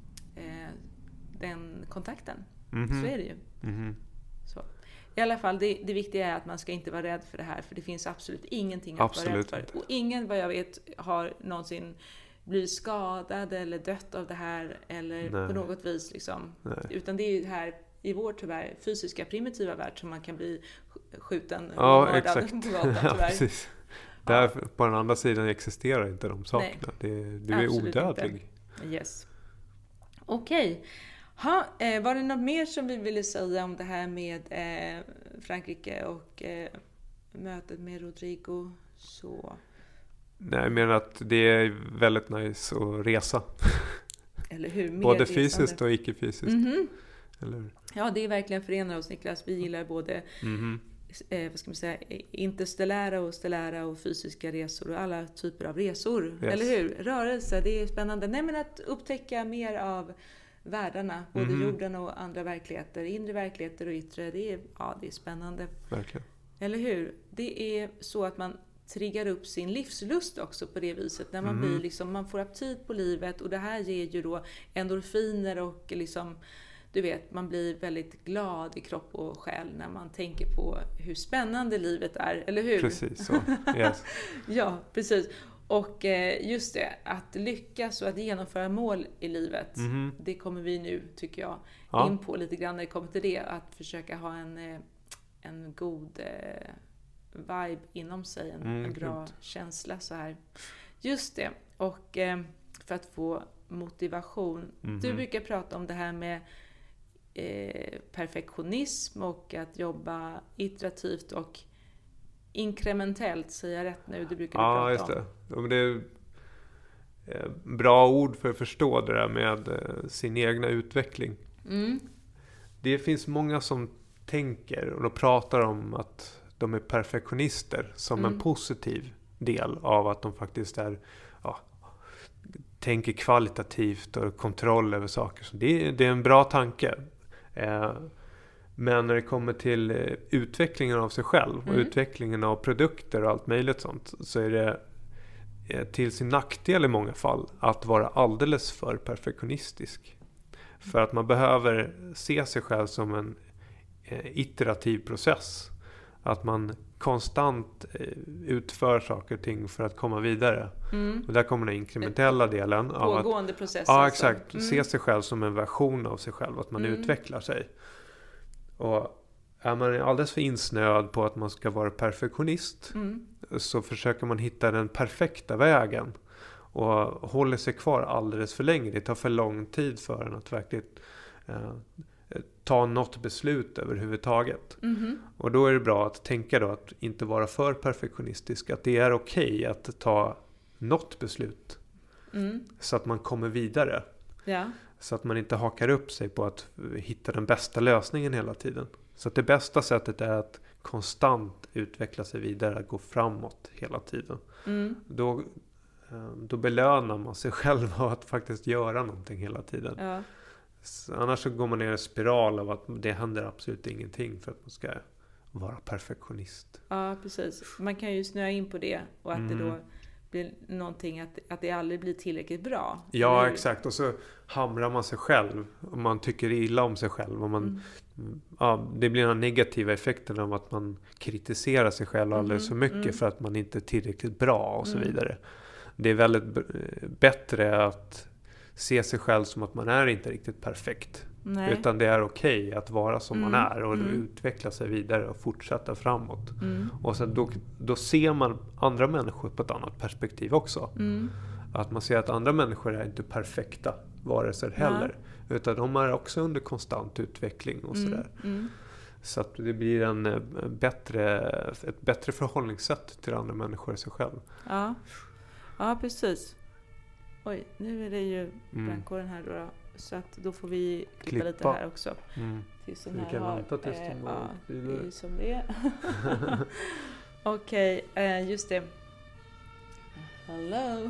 Speaker 2: den kontakten. Så är det ju. Så. I alla fall, det viktiga är att man ska inte vara rädd för det här, för det finns absolut ingenting att vara rädd för. Och ingen, vad jag vet, har någonsin blivit skadad eller dött av det här eller på något vis liksom. Utan det är ju det här i vår tyvärr fysiska primitiva värld som man kan bli skjuten och mördad på gatan tyvärr.
Speaker 7: Precis. Där på den andra sidan existerar inte de sakerna. Du är odödlig.
Speaker 2: Inte. Yes. Okej. Var det något mer som vi ville säga om det här med Frankrike och mötet med Rodrigo? Så.
Speaker 7: Nej, jag menar att det är väldigt nice att resa.
Speaker 2: Eller hur?
Speaker 7: Både fysiskt och icke-fysiskt. Eller?
Speaker 2: Ja, det är verkligen förenar oss, Niklas. Vi gillar både vad ska man säga, interstellära och stellära och fysiska resor och alla typer av resor. Yes. Eller hur? Rörelse, det är spännande. Nej, men att upptäcka mer av världarna, både jorden och andra verkligheter, inre verkligheter och yttre, det är spännande.
Speaker 7: Verkligen.
Speaker 2: Eller hur? Det är så att man triggar upp sin livslust också på det viset, när man blir liksom, man får aptit på livet, och det här ger ju då endorfiner och liksom, du vet, man blir väldigt glad i kropp och själ när man tänker på hur spännande livet är, eller hur?
Speaker 7: Precis så, yes.
Speaker 2: Ja, precis. Och just det, att lyckas och att genomföra mål i livet, det kommer vi nu, tycker jag, in på lite grann när det kommer till det. Att försöka ha en god vibe inom sig, en bra känsla så här. Just det, och för att få motivation. Du brukar prata om det här med perfektionism och att jobba iterativt och inkrementellt, säger jag rätt nu? Du brukar prata om. Ja, just det.
Speaker 7: Ja, men det är bra ord för att förstå det där med sin egna utveckling. Det finns många som tänker och då pratar om att de är perfektionister som en positiv del av att de faktiskt tänker kvalitativt och kontroll över saker. Så det är en bra tanke. Men när det kommer till utvecklingen av sig själv och utvecklingen av produkter och allt möjligt sånt, så är det till sin nackdel i många fall att vara alldeles för perfektionistisk. För att man behöver se sig själv som en iterativ process. Att man konstant utför saker och ting för att komma vidare. Och där kommer den inkrementella delen.
Speaker 2: Pågående process.
Speaker 7: Ja, exakt. Se sig själv som en version av sig själv. Att man utvecklar sig. Och är man alldeles för insnöad på att man ska vara perfektionist, så försöker man hitta den perfekta vägen. Och håller sig kvar alldeles för länge. Det tar för lång tid för en att verkligen ta något beslut överhuvudtaget. Och då är det bra att tänka då att inte vara för perfektionistisk. Att det är okej att ta något beslut. Så att man kommer vidare.
Speaker 2: Ja.
Speaker 7: Så att man inte hakar upp sig på att hitta den bästa lösningen hela tiden. Så att det bästa sättet är att konstant utveckla sig vidare. Att gå framåt hela tiden. Då belönar man sig själv av att faktiskt göra någonting hela tiden.
Speaker 2: Ja.
Speaker 7: Annars så går man ner i en spiral av att det händer absolut ingenting för att man ska vara perfektionist.
Speaker 2: Ja, precis. Man kan ju snöa in på det och att det då blir någonting att det aldrig blir tillräckligt bra.
Speaker 7: Ja, exakt. Och så hamrar man sig själv och man tycker illa om sig själv. Och man, det blir några negativa effekter av att man kritiserar sig själv alldeles för mycket för att man inte är tillräckligt bra och så vidare. Det är väldigt bättre att se sig själv som att man är inte riktigt perfekt. Nej. Utan det är okej att vara som man är och utveckla sig vidare och fortsätta framåt. Och sen då ser man andra människor på ett annat perspektiv också. Att man ser att andra människor är inte perfekta varelser heller. Utan de är också under konstant utveckling och sådär. Så att det blir ett bättre förhållningssätt till andra människor i sig själv.
Speaker 2: Ja, precis. Oj, nu är det ju brandkåren här då. Så att då får vi klippa lite här också. Tills den här har... det är som det är. Okej, just det. Hello.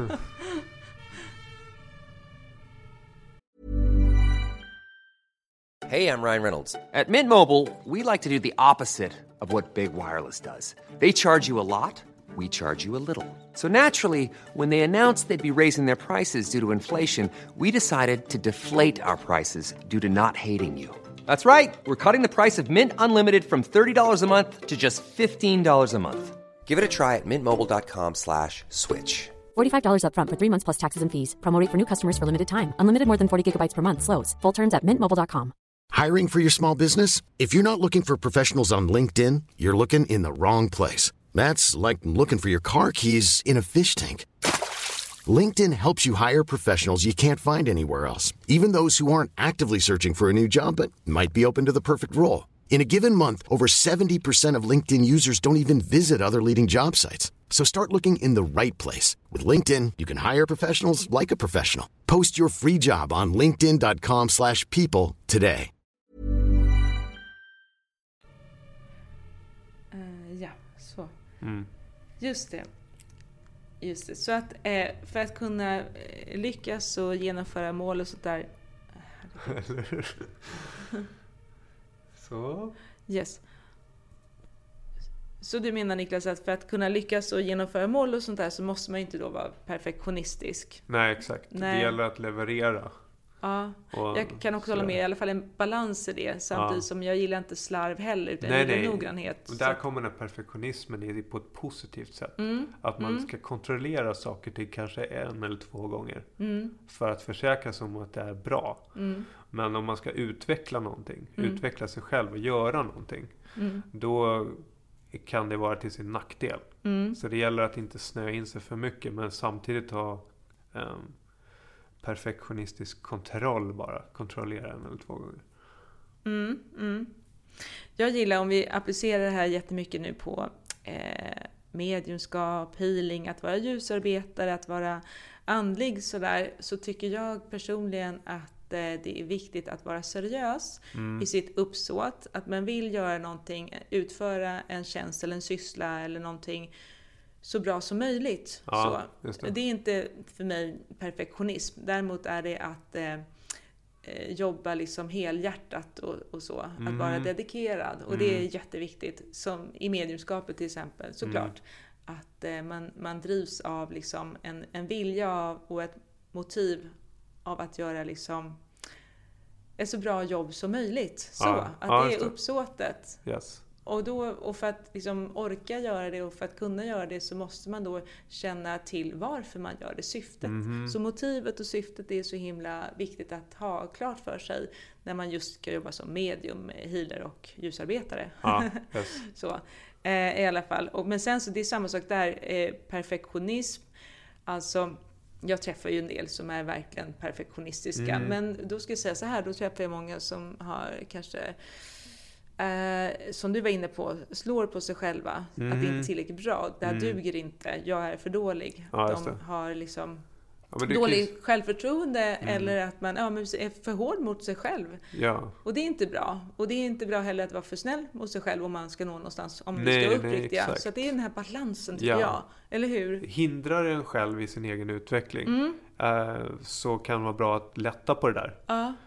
Speaker 3: Hey, I'm Ryan Reynolds. At Mint Mobile, we like to do the opposite of what Big Wireless does. They charge you a lot, we charge you a little. So naturally, when they announced they'd be raising their prices due to inflation, we decided to deflate our prices due to not hating you. That's right. We're cutting the price of Mint Unlimited from $30 a month to just $15 a month. Give it a try at mintmobile.com/switch.
Speaker 4: $45 up front for 3 months plus taxes and fees. Promo rate for new customers for limited time. Unlimited more than 40 gigabytes per month. Slows full terms at mintmobile.com.
Speaker 8: Hiring for your small business? If you're not looking for professionals on LinkedIn, you're looking in the wrong place. That's like looking for your car keys in a fish tank. LinkedIn helps you hire professionals you can't find anywhere else, even those who aren't actively searching for a new job but might be open to the perfect role. In a given month, over 70% of LinkedIn users don't even visit other leading job sites. So start looking in the right place. With LinkedIn, you can hire professionals like a professional. Post your free job on linkedin.com/people today.
Speaker 2: Ja, så. Just det. Så att för att kunna lyckas och genomföra mål och sånt där.
Speaker 7: Så.
Speaker 2: Yes. Så du menar, Niklas, att för att kunna lyckas och genomföra mål och sånt där så måste man inte då vara perfektionistisk?
Speaker 7: Nej, exakt. Nej. Det gäller att leverera.
Speaker 2: Ja, jag kan också hålla med, i alla fall en balans i det, samtidigt som jag gillar inte slarv heller, utan nej. Noggrannhet.
Speaker 7: Och där kommer den perfektionismen på ett positivt sätt. Att man ska kontrollera saker till kanske 1 eller 2 gånger för att försäkra sig om att det är bra. Men om man ska utveckla någonting, utveckla sig själv och göra någonting, då kan det vara till sin nackdel. Så det gäller att inte snöa in sig för mycket, men samtidigt ha perfektionistisk kontroll, bara kontrollera 1 eller 2 gånger.
Speaker 2: Jag gillar, om vi applicerar det här jättemycket nu på mediumskap, healing, att vara ljusarbetare, att vara andlig sådär, så tycker jag personligen att det är viktigt att vara seriös i sitt uppsåt, att man vill göra någonting, utföra en tjänst eller en syssla eller någonting så bra som möjligt.
Speaker 7: Ja,
Speaker 2: så. Det är inte för mig perfektionism. Däremot är det att jobba liksom helhjärtat och så. Att vara dedikerad. Och det är jätteviktigt. Som i mediumskapet till exempel, såklart. Att man drivs av liksom en vilja av, och ett motiv av att göra liksom ett så bra jobb som möjligt. Så, att det är uppsåtet.
Speaker 7: Yes.
Speaker 2: Och för att liksom orka göra det och för att kunna göra det, så måste man då känna till varför man gör det, syftet. Så motivet och syftet är så himla viktigt att ha klart för sig när man just ska jobba som medium, healer och ljusarbetare.
Speaker 7: Yes.
Speaker 2: Så, i alla fall. Men sen så det är samma sak där, perfektionism. Alltså, jag träffar ju en del som är verkligen perfektionistiska. Men då ska jag säga så här, då träffar jag många som har kanske... som du var inne på, slår på sig själva att det inte är tillräckligt bra, det här duger inte, jag är för dålig. De har liksom dålig självförtroende, eller att man är för hård mot sig själv. Och det är inte bra. Och det är inte bra heller att vara för snäll mot sig själv om man ska nå någonstans, om du ska uppriktiga. Så att det är den här balansen, tycker jag. Eller hur?
Speaker 7: Hindrar en själv i sin egen utveckling, så kan det vara bra att lätta på det där.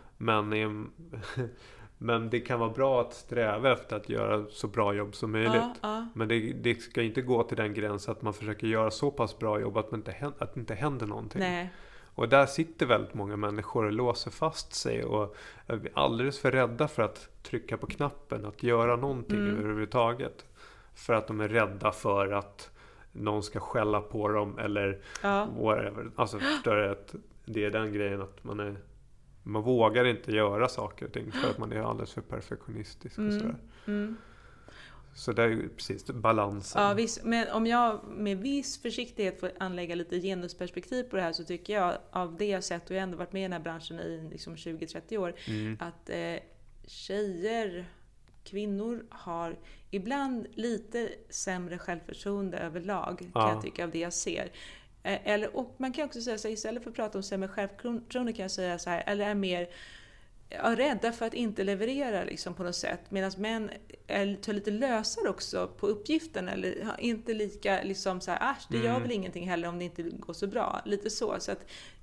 Speaker 7: Men det kan vara bra att sträva efter att göra så bra jobb som möjligt. Men det ska inte gå till den gränsen att man försöker göra så pass bra jobb att det inte händer någonting.
Speaker 2: Nej.
Speaker 7: Och där sitter väldigt många människor och låser fast sig och är alldeles för rädda för att trycka på knappen, att göra någonting överhuvudtaget. För att de är rädda för att någon ska skälla på dem eller whatever. Alltså förstår jag att det är den grejen att man vågar inte göra saker och ting för att man är alldeles för perfektionistisk och sådär. Så det är ju precis balansen.
Speaker 2: Ja, visst. Men om jag med viss försiktighet får anlägga lite genusperspektiv på det här, så tycker jag, av det jag sett, och jag har ändå varit med i den här branschen i liksom 20-30 år, att tjejer kvinnor har ibland lite sämre självförtroende överlag, kan jag tycka, av det jag ser. Och man kan också säga så här, istället för att prata om sämre självförtroende kan jag säga så här, eller är mer rädda för att inte leverera liksom, på något sätt. Medan män tar lite lösare också på uppgiften, eller inte lika liksom så här, det gör väl ingenting heller om det inte går så bra. Lite så att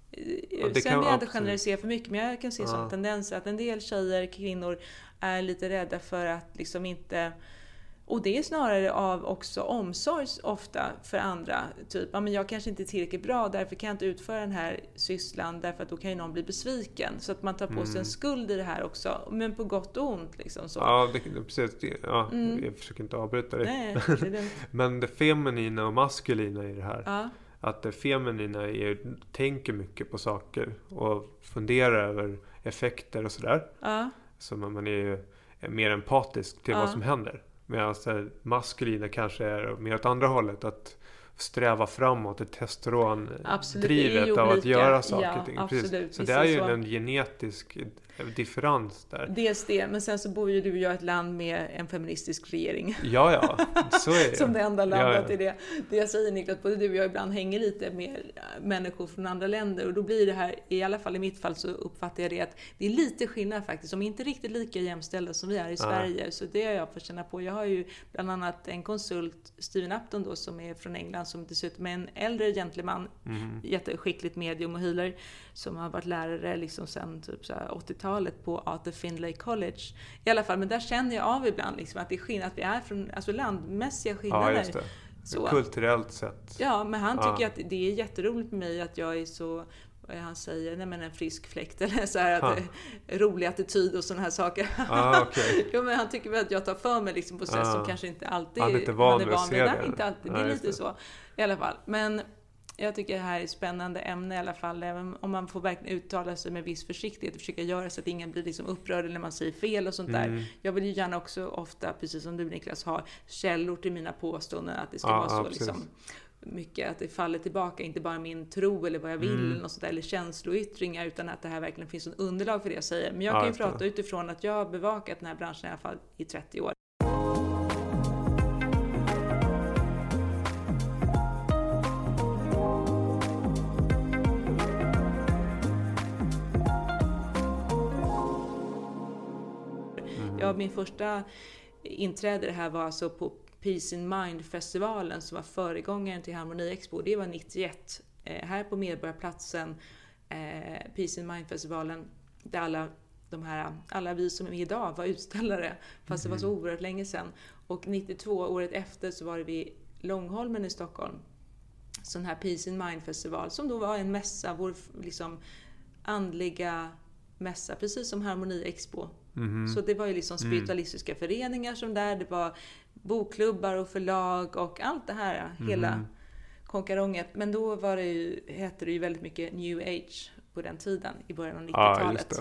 Speaker 2: sen vill jag inte generalisera för mycket, men jag kan se sån tendenser att en del tjejer, kvinnor är lite rädda för att liksom inte. Och det är snarare av också omsorg ofta för andra. Typ, men jag kanske inte är tillräckligt bra, därför kan jag inte utföra den här sysslan, därför att då kan ju någon bli besviken. Så att man tar på sig en skuld i det här också, men på gott och ont. Liksom, så.
Speaker 7: Ja, precis. Ja, jag försöker inte avbryta det.
Speaker 2: Nej, det.
Speaker 7: Men det feminina och maskulina i det här. Ja. Att det feminina tänker mycket på saker och funderar över effekter och sådär. Ja. Så man är ju mer empatisk till vad som händer. Medan maskulina kanske är mer åt andra hållet, att sträva framåt, ett testosterondrivet av att göra saker och ting.
Speaker 2: Absolut,
Speaker 7: så det är ju en genetisk differens där.
Speaker 2: Dels det, men sen så bor ju du och jag i ett land med en feministisk regering.
Speaker 7: Ja, så är det.
Speaker 2: Som det enda landet i det. Det jag säger, Niklas, både du och jag ibland hänger lite med människor från andra länder, och då blir det här, i alla fall i mitt fall så uppfattar jag det att det är lite skillnad faktiskt, som inte riktigt lika jämställda som vi är i Sverige. Så det har jag fått känna på. Jag har ju bland annat en konsult, Steven Upton då, som är från England, som dessutom är en äldre gentleman, jätteskickligt medium och healer, som har varit lärare liksom sedan typ så här 80-talet på Arthur Findlay College. I alla fall, men där känner jag av ibland liksom att det är skillnad, att vi är från landmässiga skillnader.
Speaker 7: Ja, just det. Så. Kulturellt sett.
Speaker 2: Ja, men han tycker att det är jätteroligt med mig att jag är så, han säger, en frisk fläkt eller så här, att rolig attityd och såna här saker.
Speaker 7: Okay.
Speaker 2: Ja, men han tycker väl att jag tar för mig liksom på sätt som kanske inte alltid
Speaker 7: han är inte van med
Speaker 2: det. Nej, inte alltid. Det är lite så i alla fall. Men jag tycker det här är ett spännande ämne i alla fall, även om man får verkligen uttala sig med viss försiktighet och försöka göra så att ingen blir liksom upprörd när man säger fel och sånt där. Jag vill ju gärna också ofta, precis som du Niklas, ha källor till mina påståenden, att det ska vara så liksom mycket att det faller tillbaka, inte bara min tro eller vad jag vill och sådär, eller känsloyttringar, utan att det här verkligen finns en underlag för det jag säger. Men jag kan ju prata utifrån att jag har bevakat den här branschen i alla fall i 30 år. Min första inträde här var alltså på Peace in Mind-festivalen, som var föregångaren till Harmoni Expo. Det var 91. Här på Medborgarplatsen, Peace in Mind-festivalen, där alla vi som är med idag var utställare, fast det var så oerhört länge sedan. Och 92, året efter, så var det vid Långholmen i Stockholm. Sån här Peace in Mind-festival, som då var en mässa, vår liksom andliga mässa, precis som Harmoni Expo. Så det var ju liksom spiritualistiska föreningar som där, det var bokklubbar och förlag och allt det här, hela konkaronget. Men då var det ju, hette det ju väldigt mycket New Age på den tiden, i början av 90-talet.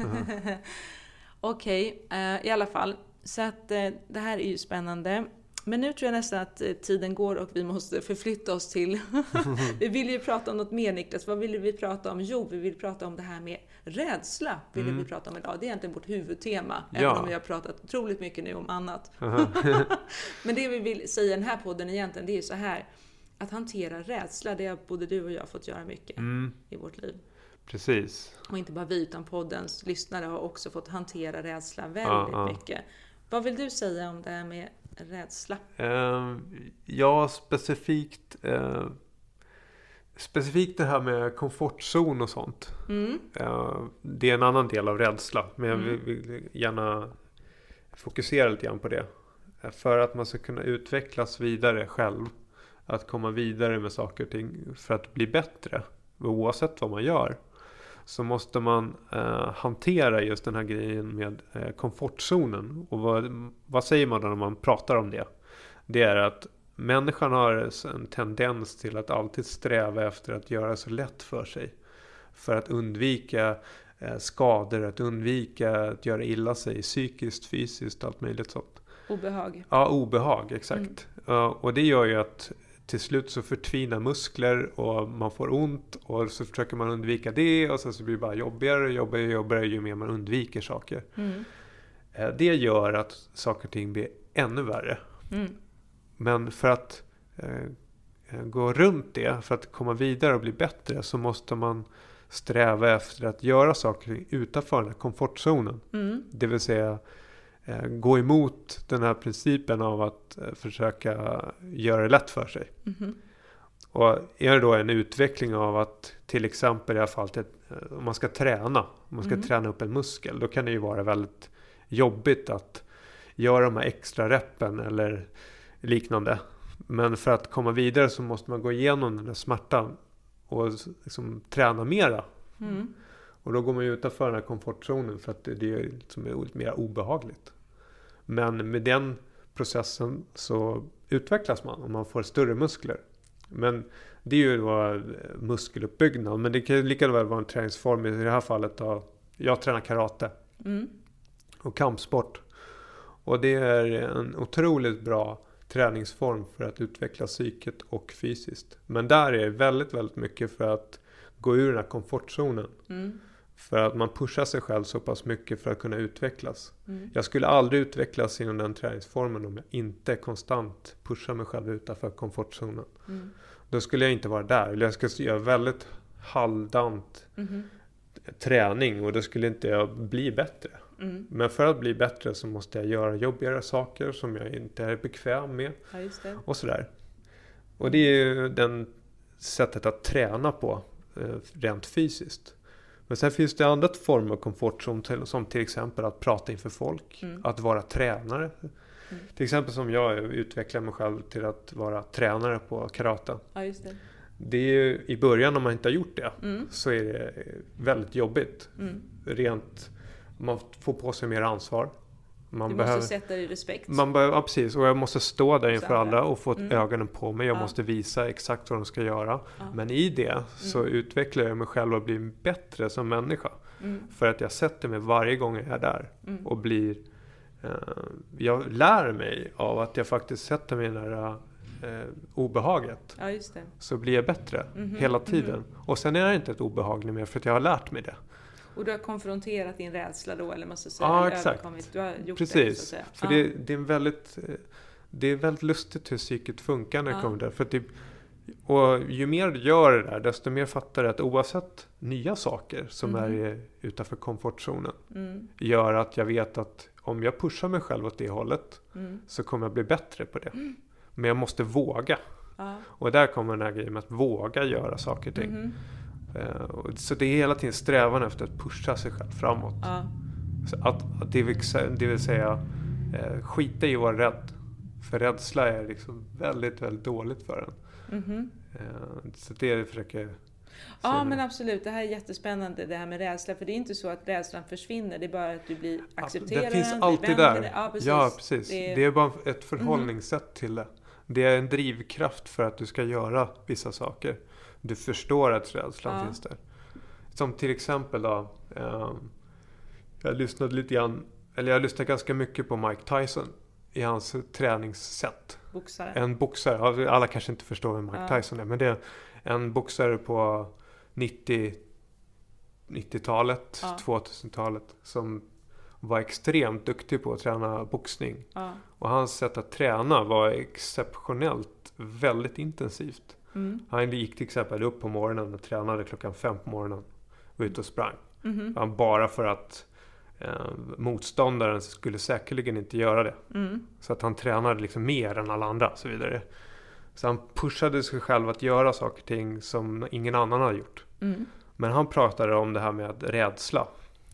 Speaker 2: Okej, i alla fall. Så att det här är ju spännande. Men nu tror jag nästan att tiden går och vi måste förflytta oss till... Vi vill ju prata om något mer, Niklas. Vad vill vi prata om? Jo, vi vill prata om det här med rädsla. Vi prata om idag. Det är egentligen vårt huvudtema. Även om vi har pratat otroligt mycket nu om annat. Men det vi vill säga i den här podden egentligen, det är så här. Att hantera rädsla, det har både du och jag fått göra mycket i vårt liv.
Speaker 7: Precis.
Speaker 2: Och inte bara vi, utan poddens lyssnare har också fått hantera rädsla väldigt mycket. Vad vill du säga om det här med rädsla?
Speaker 7: Specifikt det här med komfortzon och sånt. Det är en annan del av rädsla. Men jag vill gärna fokusera lite grann på det. För att man ska kunna utvecklas vidare själv. Att komma vidare med saker och ting för att bli bättre. Oavsett vad man gör. Så måste man hantera just den här grejen med komfortzonen. Och vad säger man då när man pratar om det? Det är att människan har en tendens till att alltid sträva efter att göra så lätt för sig. För att undvika skador, att undvika att göra illa sig psykiskt, fysiskt, allt möjligt sånt.
Speaker 2: Obehag.
Speaker 7: Ja, obehag, exakt. Och det gör ju att till slut så förtvinar muskler och man får ont, och så försöker man undvika det, och så blir det bara jobbigare ju mer man undviker saker. Det gör att saker och ting blir ännu värre. Men för att gå runt det, för att komma vidare och bli bättre, så måste man sträva efter att göra saker utanför den här komfortzonen. Det vill säga gå emot den här principen av att försöka göra det lätt för sig. Och är det då en utveckling av att till exempel i alla fall om man ska träna, träna upp en muskel, då kan det ju vara väldigt jobbigt att göra de här extra reppen eller liknande. Men för att komma vidare så måste man gå igenom den här smärtan och liksom träna mera. Och då går man ju utanför den här komfortzonen för att det är liksom mer obehagligt. Men med den processen så utvecklas man och man får större muskler. Men det är ju då muskeluppbyggnad. Men det kan lika väl vara en träningsform. I det här fallet jag tränar karate och kampsport. Och det är en otroligt bra träningsform för att utveckla psyket och fysiskt. Men där är väldigt, väldigt mycket för att gå ur den här komfortzonen. För att man pushar sig själv så pass mycket för att kunna utvecklas. Jag skulle aldrig utvecklas inom den träningsformen om jag inte konstant pushar mig själv utanför komfortzonen. Då skulle jag inte vara där. Eller jag skulle göra väldigt halvdant träning och då skulle inte jag bli bättre. Men för att bli bättre så måste jag göra jobbigare saker som jag inte är bekväm med.
Speaker 2: Ja, just det.
Speaker 7: Och sådär. Och det är ju den sättet att träna på rent fysiskt. Men sen finns det andra former av komfort som till exempel att prata inför folk. Att vara tränare. Till exempel som jag utvecklar mig själv till att vara tränare på karate.
Speaker 2: Ja, just det.
Speaker 7: Det är ju i början om man inte har gjort det så är det väldigt jobbigt. Rent, man får på sig mer ansvar.
Speaker 2: Du måste sätta dig i respekt.
Speaker 7: Ja, precis. Och jag måste stå där inför alla och få ögonen på mig. Jag måste visa exakt vad de ska göra. Men i det så utvecklar jag mig själv och blir bättre som människa. För att jag sätter mig varje gång jag är där. Och blir... jag lär mig av att jag faktiskt sätter mig i det här obehaget.
Speaker 2: Ja, just det.
Speaker 7: Så blir jag bättre hela tiden. Och sen är det inte ett obehag mer för att jag har lärt mig det.
Speaker 2: Och du har konfronterat din rädsla då, eller måste säga,
Speaker 7: ja, exakt.
Speaker 2: Du har gjort
Speaker 7: precis.
Speaker 2: det, så att säga.
Speaker 7: För det är väldigt lustigt hur psyket funkar när det kommer där. För att och ju mer du gör det där, desto mer fattar du att oavsett nya saker som är utanför komfortzonen gör att jag vet att om jag pushar mig själv åt det hållet så kommer jag bli bättre på det. Men jag måste våga. Och där kommer den här grejen med att våga göra saker och ting. Så det är hela tiden strävan efter att pusha sig själv framåt. Så att det vill säga skita i att vara rädd. För rädsla är liksom väldigt, väldigt dåligt för en. Så det är det jag försöker.
Speaker 2: Ja, men absolut. Det här är jättespännande, det här med rädsla. För det är inte så att rädslan försvinner. Det är bara att du blir accepterad.
Speaker 7: Det finns alltid där.
Speaker 2: Ja,
Speaker 7: precis. Det är bara ett förhållningssätt till det. Det är en drivkraft för att du ska göra vissa saker. Du förstår att rädslan finns där. Som till exempel då. Jag lyssnade ganska mycket på Mike Tyson i hans träningssätt.
Speaker 2: Boxare.
Speaker 7: En boxare. Alla kanske inte förstår vem Mike Tyson är. Men det är en boxare på 90-talet, 2000-talet som var extremt duktig på att träna boxning. Och hans sätt att träna var exceptionellt väldigt intensivt. Han gick till exempel upp på morgonen och tränade 5:00 på morgonen. Var ute och sprang. Bara för att motståndaren skulle säkerligen inte göra det. Så att han tränade liksom mer än alla andra och så vidare. Så han pushade sig själv att göra saker och ting som ingen annan hade gjort. Men han pratade om det här med rädsla.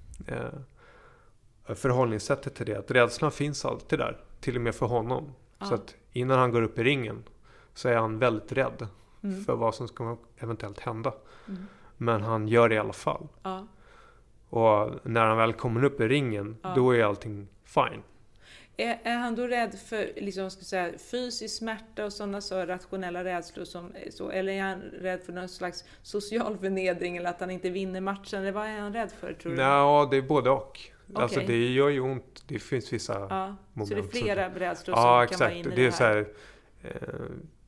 Speaker 7: Förhållningssättet till det. Att rädslan finns alltid där. Till och med för honom. Så att innan han går upp i ringen så är han väldigt rädd för vad som ska eventuellt hända. Men han gör det i alla fall. Och när han väl kommer upp i ringen, då är allting fine.
Speaker 2: Är han då rädd för liksom, ska säga, fysisk smärta och sådana så rationella rädslor som så, eller är han rädd för någon slags social förnedring eller att han inte vinner matchen, eller vad är han rädd för, tror du?
Speaker 7: Ja, det är både och. Alltså det gör ju ont. Det finns vissa moment.
Speaker 2: Så det är flera rädslor som kan vara inne i
Speaker 7: det är så här,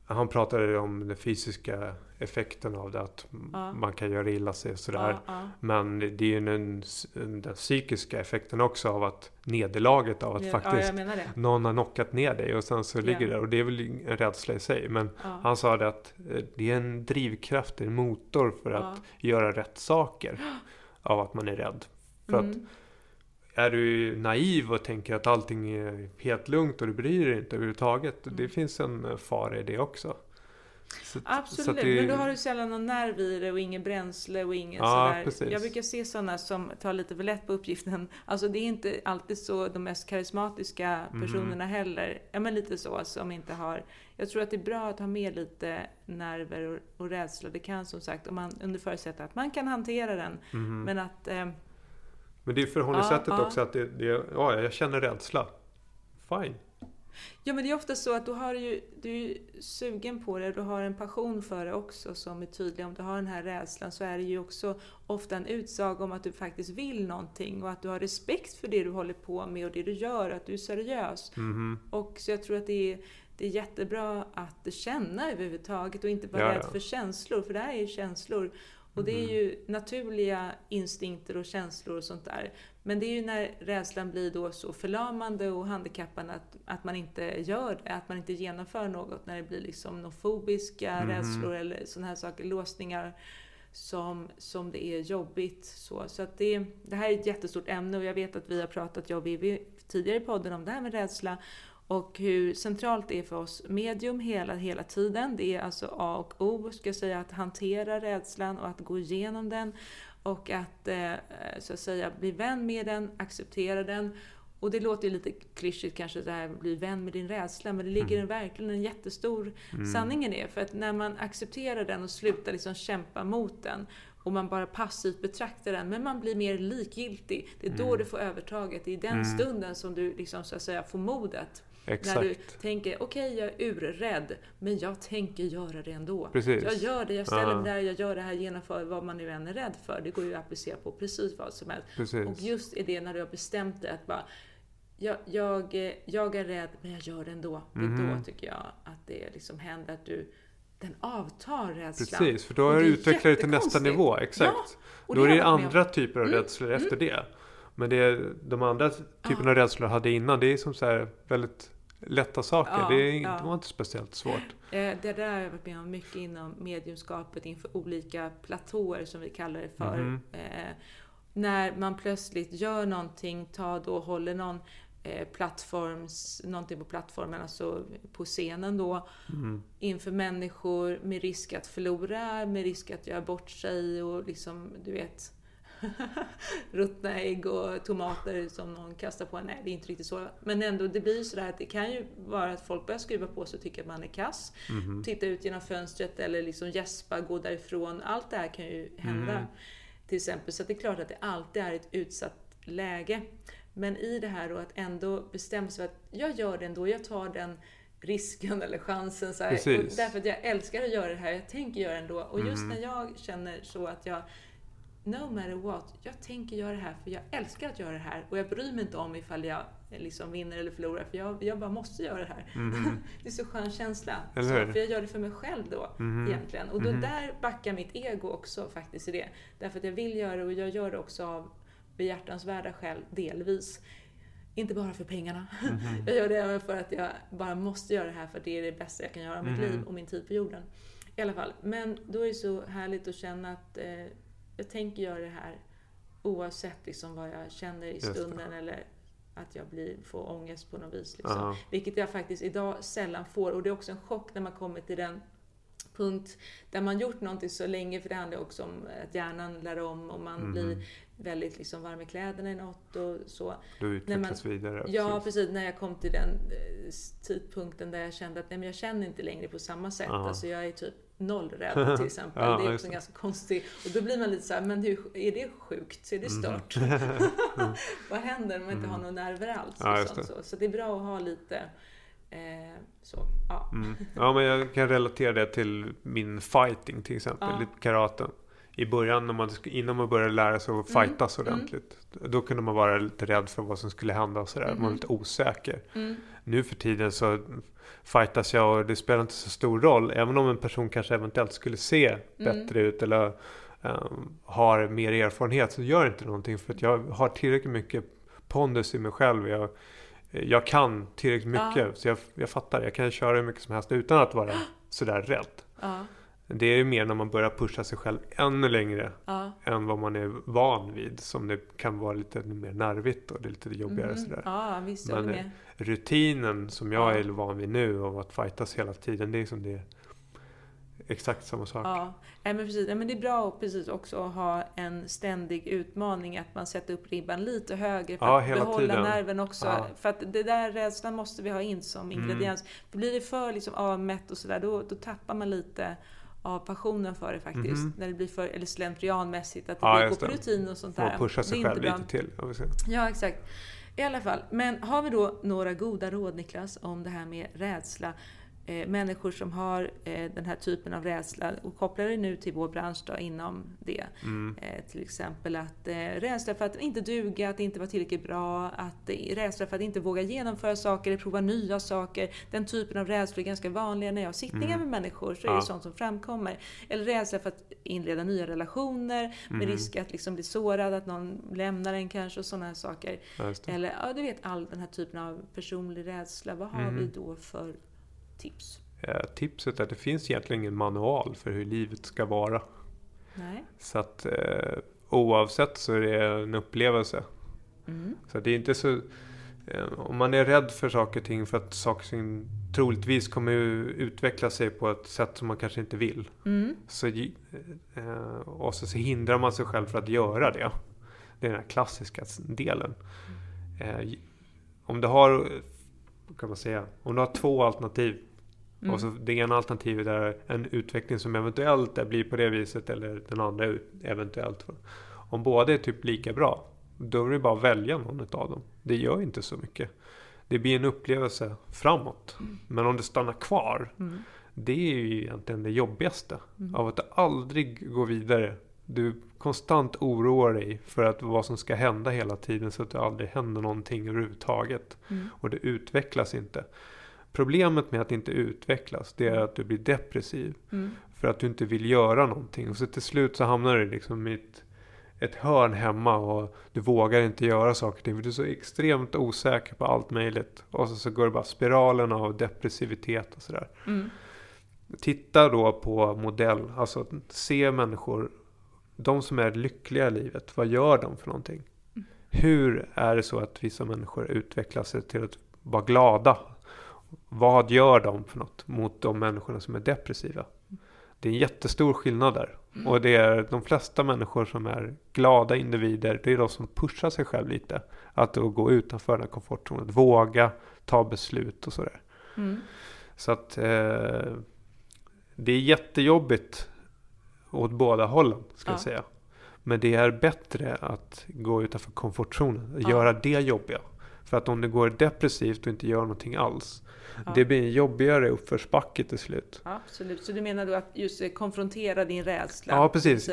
Speaker 7: han pratade om den fysiska effekten av det, att man kan göra illa sig och sådär. Men det är ju den psykiska effekten också av att nederlaget av att faktiskt någon har knockat ner dig och sen så ligger där, och det är väl en rädsla i sig. Men han sa det att det är en drivkraft, en motor för att göra rätt saker av att man är rädd. För att är du naiv och tänker att allting är helt lugnt och du bryr dig inte överhuvudtaget, det finns en fara i det också.
Speaker 2: Absolut, men då har du sällan någon nerv i det och ingen bränsle och ingen sådär.
Speaker 7: Precis.
Speaker 2: Jag brukar se sådana som tar lite för lätt på uppgiften. Alltså det är inte alltid så de mest karismatiska personerna heller. Ja, men lite så som inte har. Jag tror att det är bra att ha med lite nerver och rädsla. Det kan som sagt, om man under förutsätter att man kan hantera den. Men att...
Speaker 7: men det är förhållningssättet också att jag känner rädsla. Fine.
Speaker 2: Ja, men det är ofta så att du är sugen på det, du har en passion för det också som är tydlig. Om du har den här rädslan så är det ju också ofta en utsaga om att du faktiskt vill någonting och att du har respekt för det du håller på med och det du gör, att du är seriös. Och så jag tror att det är jättebra att känna överhuvudtaget och inte vara rädd för känslor, för det här är ju känslor. Och det är ju naturliga instinkter och känslor och sånt där. Men det är ju när rädslan blir då så förlamande och handikappande att man inte gör det. Att man inte genomför något när det blir liksom nofobiska rädslor eller sådana här saker, låsningar som det är jobbigt. Så att det här är ett jättestort ämne och jag vet att vi har pratat, jag och Vivi, tidigare i podden om det här med rädsla. Och hur centralt det är för oss medium hela tiden. Det är alltså A och O, ska jag säga, att hantera rädslan och att gå igenom den. Och att så att säga bli vän med den, acceptera den. Och det låter ju lite klyschigt kanske så här, bli vän med din rädsla. Men det ligger verkligen en jättestor sanning i det. För att när man accepterar den och slutar liksom kämpa mot den. Och man bara passivt betraktar den. Men man blir mer likgiltig. Det är då du får övertaget. Det är den stunden som du liksom, så att säga, får modet.
Speaker 7: Exakt.
Speaker 2: När du tänker, okej, jag är urrädd, men jag tänker göra det ändå.
Speaker 7: Precis.
Speaker 2: Jag gör det, jag ställer mig där, jag gör det här, genomför vad man nu än är rädd för. Det går ju att applicera på precis vad som helst.
Speaker 7: Precis.
Speaker 2: Och just i det när du har bestämt dig att bara, jag är rädd, men jag gör det ändå. Det är då tycker jag att det liksom händer att den avtar rädslan.
Speaker 7: Precis, för då har du utvecklat det till nästa nivå. Exakt. Ja, då är det andra typer av rädslor efter det. Men de andra typerna av rädslor hade innan, det är som så här väldigt lätta saker. Det var inte speciellt svårt.
Speaker 2: Det där har jag varit med om mycket inom mediumskapet inför olika platåer som vi kallar det för. När man plötsligt gör någonting, håller någon någonting på plattformen, alltså på scenen då, inför människor med risk att förlora, med risk att göra bort sig och liksom, du vet, ruttna ägg och tomater som någon kastar på. Nej, det är inte riktigt så. Men ändå, det blir sådär att det kan ju vara att folk börjar skruva på sig och tycker att man är kass. Titta ut genom fönstret eller liksom gäspa, gå därifrån. Allt det här kan ju hända. Till exempel. Så att det är klart att det alltid är ett utsatt läge. Men i det här då att ändå bestämma sig för att jag gör det ändå. Jag tar den risken eller chansen. Så här, och därför att jag älskar att göra det här. Jag tänker göra det ändå. Och just när jag känner så att jag no matter what, jag tänker göra det här för jag älskar att göra det här. Och jag bryr mig inte om ifall jag liksom vinner eller förlorar. För jag bara måste göra det här. Det är så skön känsla. Så, för jag gör det för mig själv då egentligen. Och då där backar mitt ego också faktiskt i det. Därför att jag vill göra det och jag gör det också av behjärtansvärda skäl delvis. Inte bara för pengarna. Jag gör det även för att jag bara måste göra det här för det är det bästa jag kan göra av mitt liv och min tid på jorden. I alla fall. Men då är det så härligt att känna att jag tänker göra det här oavsett liksom vad jag känner i stunden eller att jag får ångest på något vis. Liksom. Vilket jag faktiskt idag sällan får. Och det är också en chock när man kommer till den punkt där man gjort någonting så länge. För det handlar också om att hjärnan lär om och man blir väldigt liksom varm i kläderna i något och så.
Speaker 7: Du utvecklas vidare.
Speaker 2: Ja, precis. När jag kom till den tidpunkten där jag kände att nej, men jag känner inte längre på samma sätt. Alltså jag är typ nollrädd till exempel. Det är också ganska konstigt. Och då blir man lite så här, men hur, är det sjukt? Är det stört? Vad händer om man inte har några nerver alls? Så det är bra att ha lite så. Ja,
Speaker 7: men jag kan relatera det till min fighting till exempel, lite karaten. i början innan man började lära sig att fightas ordentligt. Då kunde man vara lite rädd för vad som skulle hända och sådär. Man var lite osäker. Nu för tiden så fightas jag och det spelar inte så stor roll. Även om en person kanske eventuellt skulle se bättre ut eller har mer erfarenhet, så gör det inte någonting, för att jag har tillräckligt mycket pondus i mig själv. Jag kan tillräckligt mycket, så jag fattar. Jag kan köra hur mycket som helst utan att vara sådär rädd. Det är mer när man börjar pusha sig själv ännu längre än vad man är van vid, som det kan vara lite mer nervigt och det är lite jobbigare sådär.
Speaker 2: Ja, visst.
Speaker 7: Men rutinen som jag är van vid nu av att fightas hela tiden, det är som det är exakt samma sak.
Speaker 2: Ja, men precis. Men det är bra precis också att ha en ständig utmaning, att man sätter upp ribban lite högre för att behålla tiden. Nerven också. Ja. För att det där rädslan måste vi ha in som ingrediens. För blir det för liksom avmätt och sådär, då tappar man lite av passionen för det faktiskt. När det blir för slentrianmässigt, att det blir på rutin och sånt där.
Speaker 7: Får pusha sig själv lite till.
Speaker 2: Ja, exakt. I alla fall. Men har vi då några goda råd, Niklas, om det här med rädsla? Människor som har den här typen av rädsla, och kopplar det nu till vår bransch då, inom det. Till exempel att rädsla för att inte duga, att inte vara tillräckligt bra, att rädsla för att inte våga genomföra saker eller prova nya saker. Den typen av rädsla är ganska vanliga när jag har sittningar med människor, så är det sånt som framkommer. Eller rädsla för att inleda nya relationer med risk att liksom bli sårad, att någon lämnar en kanske och sådana här saker. Eller du vet, all den här typen av personlig rädsla. Vad har vi då för tips?
Speaker 7: Tipset är att det finns egentligen ingen manual för hur livet ska vara.
Speaker 2: Nej.
Speaker 7: Så att oavsett så är det en upplevelse. Så det är inte så... om man är rädd för saker och ting för att saker och ting troligtvis kommer utveckla sig på ett sätt som man kanske inte vill. Och så hindrar man sig själv för att göra det. Det är den här klassiska delen. Om du har... kan man säga. Om du har två alternativ och så det ena alternativet är en utveckling som eventuellt blir på det viset, eller den andra eventuellt. Om båda är typ lika bra, då är det bara att välja någon av dem. Det gör inte så mycket. Det blir en upplevelse framåt. Men om det stannar kvar, det är ju egentligen det jobbigaste. Av att aldrig gå vidare. Du konstant oroar dig för att vad som ska hända hela tiden, så att det aldrig händer någonting överhuvudtaget. Och det utvecklas inte. Problemet med att inte utvecklas, det är att du blir depressiv. För att du inte vill göra någonting. Och så till slut så hamnar du liksom i ett hörn hemma och du vågar inte göra saker. För du är så extremt osäker på allt möjligt. Och så går det bara spiralen av depressivitet och sådär. Titta då på modell. Alltså se människor, de som är lyckliga i livet, vad gör de för någonting? Hur är det så att vissa människor utvecklar sig till att vara glada? Vad gör de för något mot de människorna som är depressiva? Det är en jättestor skillnad där. Och det är de flesta människor som är glada individer, det är de som pushar sig själv lite. Att då gå utanför den här komfortzonen, att våga ta beslut och sådär. Så att det är jättejobbigt åt båda hållen, ska jag säga. Men det är bättre att gå utanför komfortzonen och göra det jobbiga. För att om det går depressivt och inte gör någonting alls, det blir en jobbigare uppförsbacke till slut.
Speaker 2: Ja, absolut. Så du menar då att just konfrontera din rädsla?
Speaker 7: Ja, precis.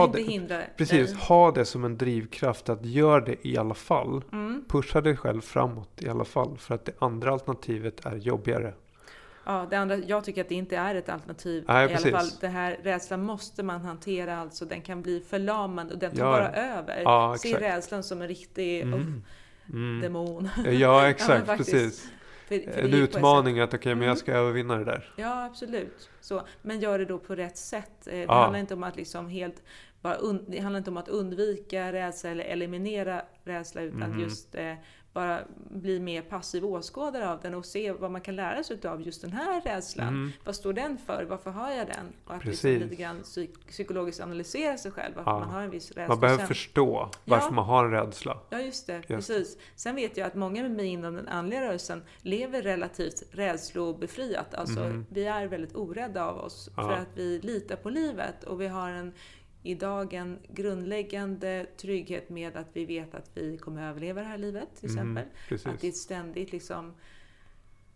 Speaker 7: Ha det som en drivkraft, att göra det i alla fall. Pusha dig själv framåt i alla fall. För att det andra alternativet är jobbigare.
Speaker 2: Ja, det andra, jag tycker att det inte är ett alternativ.
Speaker 7: Nej,
Speaker 2: i alla fall. Det här rädslan måste man hantera, alltså den kan bli förlamande och den tar bara över.
Speaker 7: Ja,
Speaker 2: se rädslan som en riktig demon.
Speaker 7: Ja, exakt, precis. En utmaning att men jag ska övervinna det där.
Speaker 2: Ja, absolut. Så, men gör det då på rätt sätt. Det handlar inte om att liksom helt det handlar inte om att undvika rädsla eller eliminera rädsla, utan just bara bli mer passiv åskådare av den och se vad man kan lära sig av just den här rädslan. Vad står den för? Varför har jag den? Och att liksom lite grann psykologiskt analysera sig själv, varför man har en viss rädsla.
Speaker 7: Man behöver förstå varför man har en rädsla.
Speaker 2: Ja, just det. Precis. Sen vet jag att många med mig inom den andliga rörelsen lever relativt rädslobefriat. Alltså vi är väldigt orädda av oss för att vi litar på livet, och vi har idag en grundläggande trygghet med att vi vet att vi kommer överleva det här livet, till exempel.
Speaker 7: Precis.
Speaker 2: Att det är ett ständigt liksom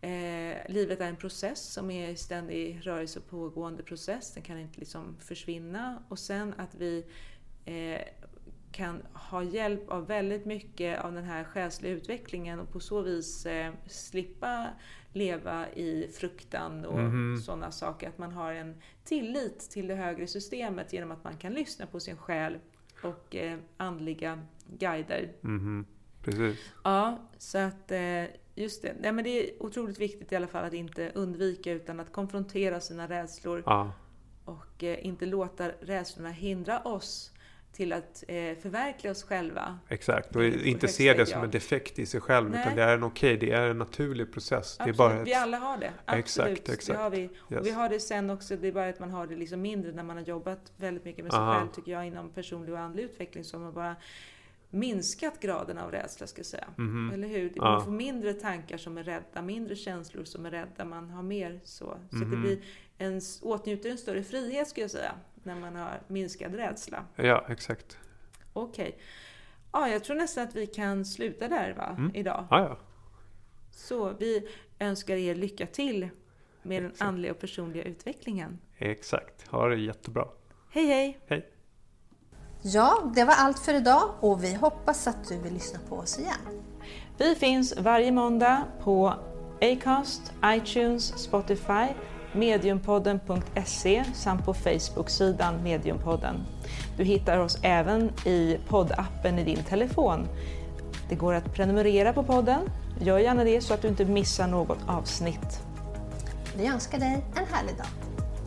Speaker 2: livet är en process som är i ständig rörelse och pågående process. Den kan inte liksom försvinna. Och sen att vi kan ha hjälp av väldigt mycket av den här själsliga utvecklingen och på så vis slippa leva i fruktan och sådana saker. Att man har en tillit till det högre systemet genom att man kan lyssna på sin själ och andliga guider.
Speaker 7: Precis.
Speaker 2: Ja, så att just det. Nej, men det är otroligt viktigt i alla fall att inte undvika utan att konfrontera sina rädslor. Och inte låta rädslorna hindra oss till att förverkliga oss själva.
Speaker 7: Exakt, och inte se det som en defekt i sig själv. Nej. Utan det är det är en naturlig process. Det är bara
Speaker 2: vi alla har det. Absolut.
Speaker 7: Exakt.
Speaker 2: Det har vi. Yes. Och vi har det sen också, det är bara att man har det liksom mindre när man har jobbat väldigt mycket med sig själv, tycker jag, inom personlig och andlig utveckling, som man bara minskat graden av rädsla, ska jag säga. Eller hur? Man får mindre tankar som är rädda, mindre känslor som är rädda, man har mer så. Så det blir åtnjuter en större frihet, ska jag säga, när man har minskad rädsla.
Speaker 7: Ja, exakt.
Speaker 2: Okej. Ja, jag tror nästan att vi kan sluta där idag.
Speaker 7: Ja.
Speaker 2: Så vi önskar er lycka till med den andliga och personliga utvecklingen.
Speaker 7: Exakt. Ha det jättebra.
Speaker 2: Hej.
Speaker 7: Hej.
Speaker 1: Ja, det var allt för idag och vi hoppas att du vill lyssna på oss igen.
Speaker 2: Vi finns varje måndag på Acast, iTunes, Spotify, mediumpodden.se samt på Facebook-sidan Mediumpodden. Du hittar oss även i poddappen i din telefon. Det går att prenumerera på podden. Gör gärna det så att du inte missar något avsnitt.
Speaker 1: Vi önskar dig en härlig dag.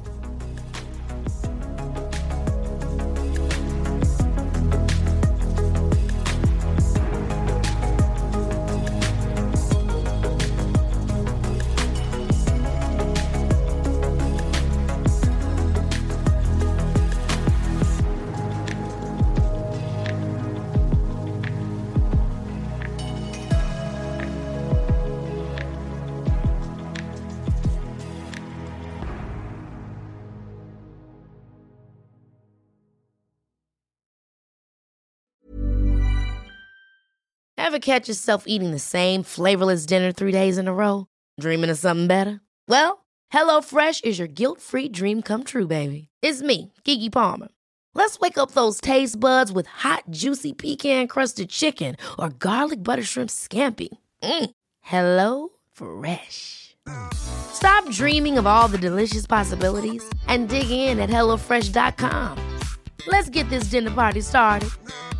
Speaker 5: Ever catch yourself eating the same flavorless dinner 3 days in a row? Dreaming of something better? Well, HelloFresh is your guilt-free dream come true, baby. It's me, Keke Palmer. Let's wake up those taste buds with hot, juicy pecan-crusted chicken or garlic butter shrimp scampi. Hello Fresh. Stop dreaming of all the delicious possibilities and dig in at HelloFresh.com. Let's get this dinner party started.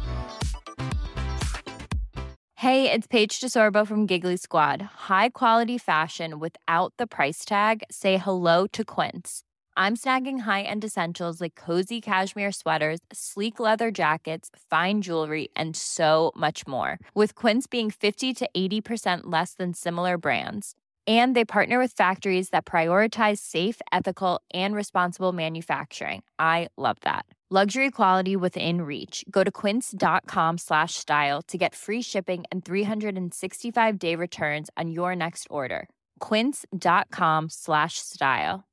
Speaker 9: Hey, it's Paige DeSorbo from Giggly Squad. High quality fashion without the price tag. Say hello to Quince. I'm snagging high-end essentials like cozy cashmere sweaters, sleek leather jackets, fine jewelry, and so much more. With Quince being 50 to 80% less than similar brands. And they partner with factories that prioritize safe, ethical, and responsible manufacturing. I love that. Luxury quality within reach. Go to quince.com/style to get free shipping and 365-day returns on your next order. Quince.com/style.